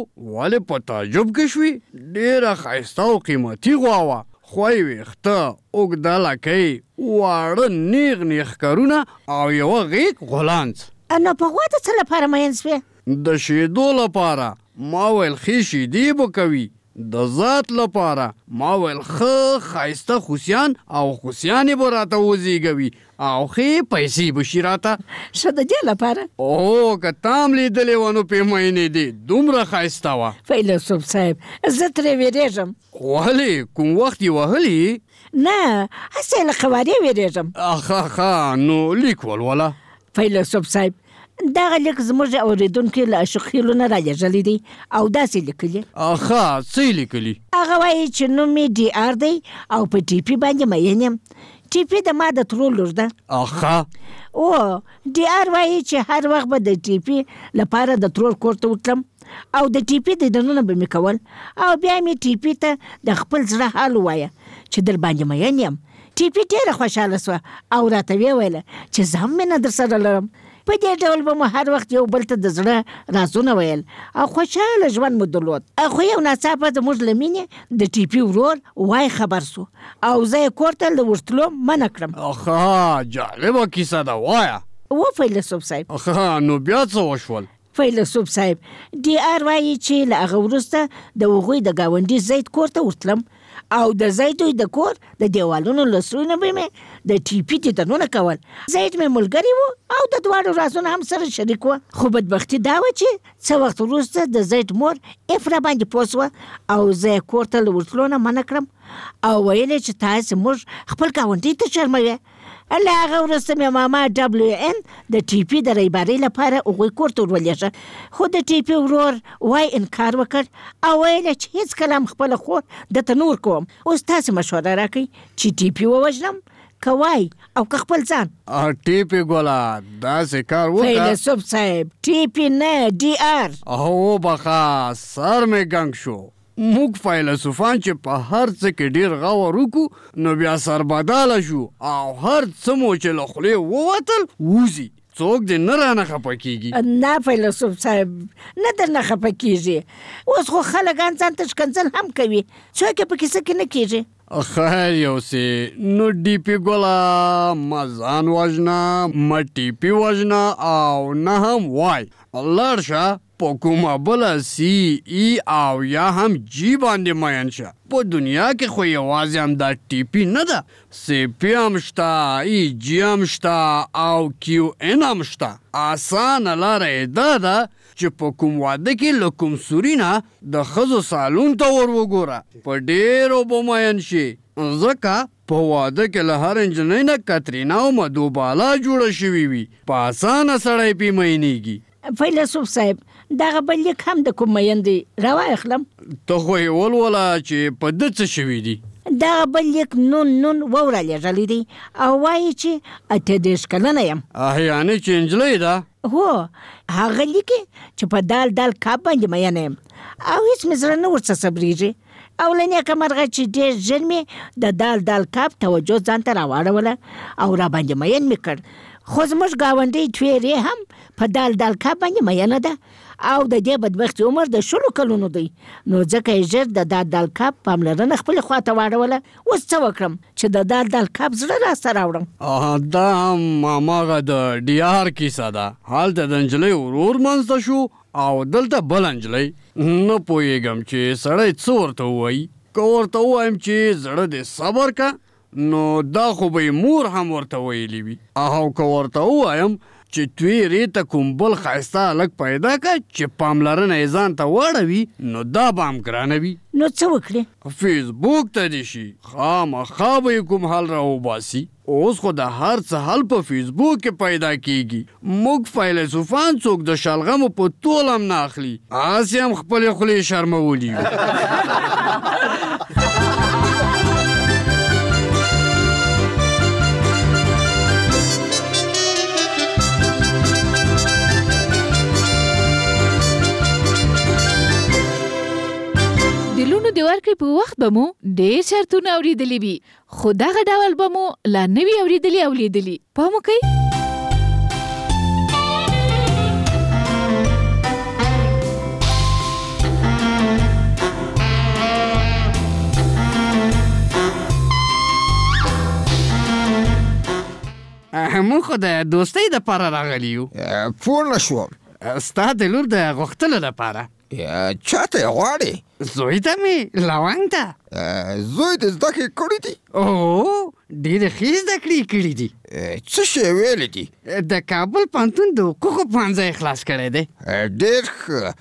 ولې په تعجب کې شوي؟ ډېره ښایسته او قیمتي غوا وه. خوی ویښته، اوږده لکۍ، واړه نیغ نیغ ښکرونه او یوه غیږ غولانځ. نو په غوا د څه لپاره مین سوې؟ د شیدو لپاره. ما ویل ښې شیدې به کوي. د ذات لپاره ما ویل ښه ښایسته خوسیان او خوسیانې به راته وزیږوي او ښې پیسې به شي راته. ښه د دې لپاره؟ او که تا هم لیدلې وه نو پیمینې دې دومره ښایسته وه. فیلسوف صاحب زه ترې ویرېږم. ولې کوم وخت یې وهلي؟ نه هسې له قوارې ویرېږم. اخه ښه نو لیک ولوله. فیلسوف صاحب دغه لیک زموږ اوریدونکي له اشخیلو نه رالیږلی دی او داسې لیکلي. اخه څه یې لیکلي؟ هغه وایي چې نوم یې ډي آر دی او په ټي پي باندې مین یم. ټي پي د ما د ترور لور ده. اخه او ډي آر وایي چې هر وخت به د ټي پي لپاره د ترور کور ته وتلم او د ټي پي دیدنونه به مې کول او بیا مې ټي پي ته د خپل زړه حال ووایه چې در باندې مین یم. ټي پي ډېره خوشحاله سوه او راته ویې ویله چې زه هم مینه در سره لرم. په دې ډول به مو هر وخت یو بل ته د زړه رازونه ویل او خوشحاله ژوند مو درلود. خو یو ناڅاپه زموږ له مینې د ټي پي ورور وای خبر سو او زه یې کور ته له ورتلو منع کړم. اخه جالبه کیسه ده وایه. و فیلسوف صاحب. اخه نو بیا څه وشول؟ فیلسوف صاحب ډي آر وایي چې له هغه وروسته د هغوی د ګاونډي زید کور ته ورتلم او د زیدوی د کور د دیوالونو له سوري نه به مې د ټي پي دیدنونه کول. زید مې ملګري و او د دواړو رازونه هم سره شریک وه. خو بدبختي دا وه چې څه وخت وروسته د زید مور اف را باندې پوه سوه او زه یې کور ته له ورتلو نه منع کړم او ویل یې چې تاسې موږ خپل ګاونډي ته شرموې. له هغه وروسته مې ماما ډبلیو ان د ټي پي د ریبارۍ لپاره هغوی کور ته ورولېږه. خو د ټي پي ورور وای انکار وکړ او ویل چې هېڅکله هم خپله خور درته نه ورکوم. اوس تاسې مشوره راکئ چې ټي پي ووژنم که وای او که خپل ځان. ټي پي ګوله داسې کار وکړه. فیلسوف صاحب ټي پي نه ډي آر. او بخا سر مې ګنګ شو. موږ فیلسوفان چې په هر څه کې ډېر غور وکړو نو بیا سربداله شو او هر څه مو چې له خولې ووتل ووځي. څوک دې نه رانه خفه کېږي؟ نه فیلسوف صاحب نه درنه خفه کېږي. اوس خو خلک ځان ته ښکنځل هم کوي. څوک یې په کیسه کې نه کېږي. خیر یو سې نو ډي پي ګوله مه ځان وژنه مه ټي پي وژنه او نه هم وای. لاړ شه په کومه بله سی ای او یا هم جی باندې مین شه. په دنیا کې خو یوازې هم دا ټي پي نه ده، سی پي هم شته، ای جی هم شته او کیو ان هم شته. اسانه لاره یې دا ده چې په کوم واده کې له کوم سوري نه د ښځو سالون ته ور وګوره په ډېرو به مین شي. ځکه په واده کې له هر نجلۍ نه کترینا او مدوبالا جوړه شوي وي. په اسانه سړی پې مینېږي. فیلسوف صاحب دغه بل لیک هم د کوم مین دی راواخلم. ته خو یې ولوله چې په ده څه شوي دي. دغه بل لیک نون نون ووره لیږلی دی او وایي چې اته دېرش کلنه یم. یعنې چې نجلۍ ده؟ هو هغه لیکي چې په دال دال کاب باندې مینه یم او هیڅ مې زړه نه ورڅه صبرېږي او له نیکه مرغه چې ډېر ژر مې د دال دال کاب توجه ځان ته راواړوله او را باندې مین مې کړ. خو زموږ ګاونډۍ تویرې هم په دال دال کاب باندې مینه ده او د دې بدبختي عمر د شلو کلونو دی نو ځکه یې ژر د دال دال کاب پاملرنه خپلې خواته واړوله. اوس څه وکړم چې د دال دال کاب زړه راسته راوړم؟ دا هم هماغه د ډي آر کیسه ده. هلته د نجلۍ ورور منځته شو او دلته بل نجلۍ. نه پوهېږم چې سړی څه ورته ووایي. که ورته ووایم چې زړه دې صبر که نو دا خو به یې مور هم ورته ویلي وي، او که ورته ووایم چې تویرې ته کوم بل ښایسته هلک پیدا که چې پاملرنه یې ځان ته واړوي نو دا به هم ګرانه وي. نو څه وکړې؟ فیسبوک ته دې شي، خامخا به یې کوم حل را وباسي. اوس خو د هر څه حل په فیسبوک کې پیدا کیږي. موږ فیلسوفان څوک د شلغمو په تول هم نه اخلي، هسې هم خپلې خولې شرمولي وي. د لوڼو د ورکړې په وخت به مو ډېر شرطونه اورېدلي وي، خو دغه ډول به مو لا نه وي اورېدلي او لیدلي. پام وکئ. موږ خو د دوستۍ دپاره راغلي یو. پوه نه شوم. ستا د لور د غوښتلو دپاره. چاته یې غواړې؟ زوی ته مې، لونګ ته. زوی دې زده کړې کړي دي؟ او ډېرې ښې زده کړې کړي دي. څه شی ویلی دي؟ د کابل پوهنتون د حقوقو پوهنځی خلاص کړی دی. ډېر ښه.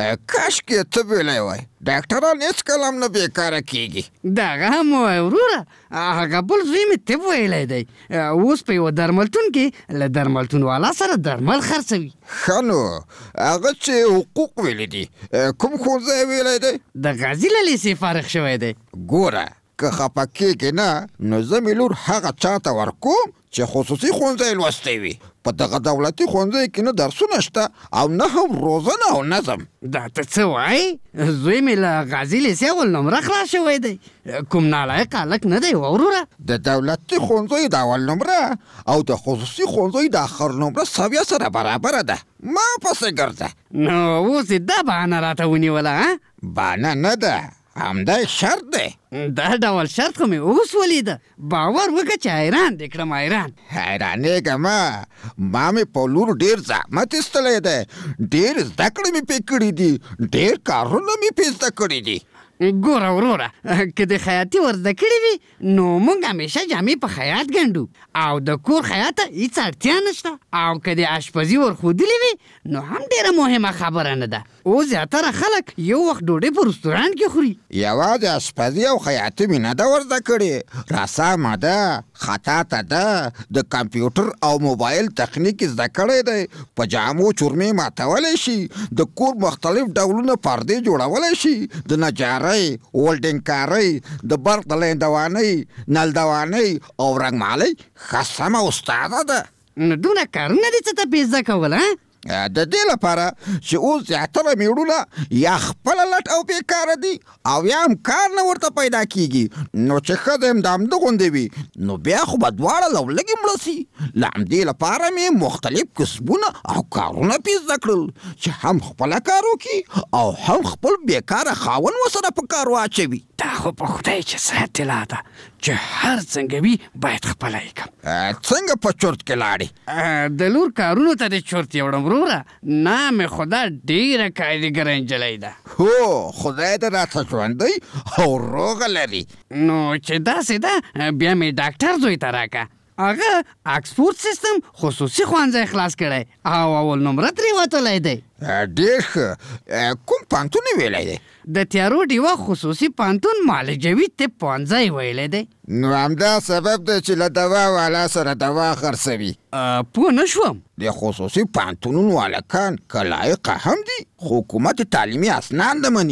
کاشکې ته ویلی وای ډاکټران هېڅکله هم نه بېکاره کېږي. دغه هم ووایه وروره. هغه بل زوی مې طب ویلی دی، اوس په یوه درملتون کې له درملتون والا سره درمل خرڅوي. ښه نو هغه چې حقوق ویلی دي کوم ښوونځی ویلی دی؟ د غازي له لیسې فارغ شوی دی. ګوره که خفه کېږې نه نو زه مې لور هغه چا ته ورکوم چې خصوصي ښوونځی لوستی وي. په دغه دولتي ښوونځی کې نه درسونه شته او نه هم روزنه او نظم. دا ته څه وایې؟ زوی مې له غازي لیسې اول نمره خلاص شوی دی. کوم نالایق هلک نه دی وروره. د دولتي ښوونځیو د اول نمره او د خصوصي ښوونځیو د اخر نمره سویه سره برابره ده. ما پسې ګرځه. نو اوس یې دا بهانه راته ونیوله؟ بهانه نه ده، همدا شرط دی. دا ډول شرط خو مې اوس ولیده. باور وکړه چې حیران دې کړم. حیران حیرانېږه مه. ما مې په لور ډېر زحمت ایستلی دی، ډېر زده کړې مې پې کړي دي، ډېر کارونه مې پې زده کړي دي. ګوره وروره، که د خیاطي ور زده کړې وي نو موږ همیشه جامې په خیاط ګنډو او د کور خیاط ته هېڅ اړتیا نشته. او که د اشپزي ور ښودلې وي نو هم ډېره مهمه خبره نه ده. اوس زیاتره خلک یو وخت ډوډۍ په رستورانټ کې خوري. یوازې اشپزي او خیاطي مې نه ده ور زده کړې، رسامه ده، خطاطه ده، د کمپیوټر او موبایل تخنیک زده کړی دی، په جامو چورمې ماتولی شي، د کور مختلف ډولونه پردې جوړولی شي، د نجارۍ، ولډنګ کارۍ، د برق د لیندوانۍ، نلدوانۍ او رنګمالۍ ښه سمه استاده ده. نو دونه کارونه دې څه ته پې زده کول؟ د دې لپاره چې اوس زیاتره میړونه یا خپله لټ او بېکاره دي او یا هم کار نه ورته پیدا کېږي. نو چې ښځه هم د همده غوندې وي نو بیا خو به دواړه لولګې مړه سي. له همدې لپاره مې مختلف کسبونه او کارونه پې زده کړل چې هم خپله کار وکړي او هم خپل بېکاره خاوند ورسره په کار واچوي. دا خو په خدای چې سخت طلا ده چې هر څنګه وي باید خپله یې کړم. څنګه په چرت کې لاړې؟ د لور کارونو ته دې چرت یوړم وروره. نامې خدا ډېره کاریګره نجلۍ ده. هو خدای دې راته ژوندی او روغه لري. نو چې داسې ده بیا مې ډاکټر زوی ته راکړه. هغه اکسفورد سیستم خصوصي ښوونځی خلاص کړی او اول نمره ترې وتلی دی. ډېر ښه. کوم پوهنتون یې ویلی دی؟ د تیارو ډیوه خصوصي پوهنتون معالجوي طب پوهنځی ویلی دی. نو همدا سبب دی چې له دوا والا سره دوا خرڅوي. پوه نه شوم. د خصوصي پوهنتونونو هلکان که لایقه هم دي خو حکومت تعلیمي اسناد نه مني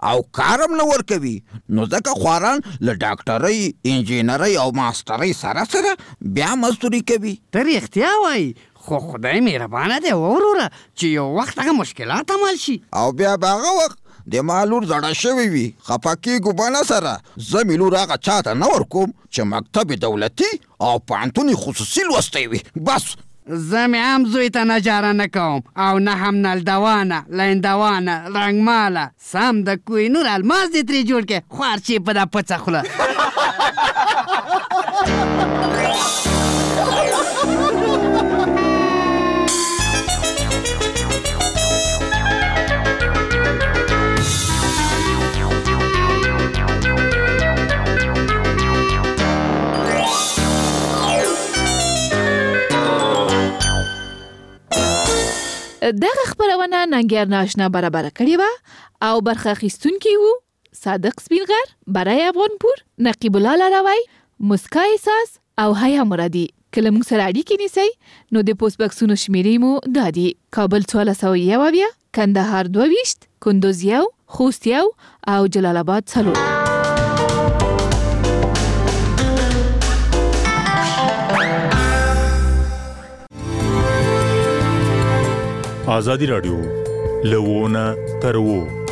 او کارم نه ورکوي نو ځکه خواران له ډاکټرۍ انجینرۍ او ماسترۍ سره سره بیا مزدوري کوي. ته رښتیا وایي خو خدای مهربانه دی وروره چې یو وخت هغه مشکلات عمل شي او بیا به هغه وخت د ما لور زړه شوې وي خفه کېږو به نه سره زه مې لور هغه چا ته نه ورکوم چې مکتب دولتي او پوهنتون خصوصي لوستی وي. بس زه مې هم زوی ته نجاره نه کوم او نه هم نلدوانه لیندوانه رنګماله سم د کوهنور الماس دې ترې جوړ کړې خوار چې په دا پڅه خوله. دغه خبرونه ننګیار ناشنا برابر کړې وه او برخه اخیستونکي وو صادق سپینغر، برای افغانپور، نقیب الله لاروی، مسکا احساس او حیا مرادي. که له موږ سره اړیکې نیسئ نو د پوسټ بکسونو شمیرې مو دا دي: کابل څوارلس سوه یو اویا، کندهار دوه ویشت، کندوز یو، خوست یو او جلال آباد څلور. آزادی رادیو له ونه تر و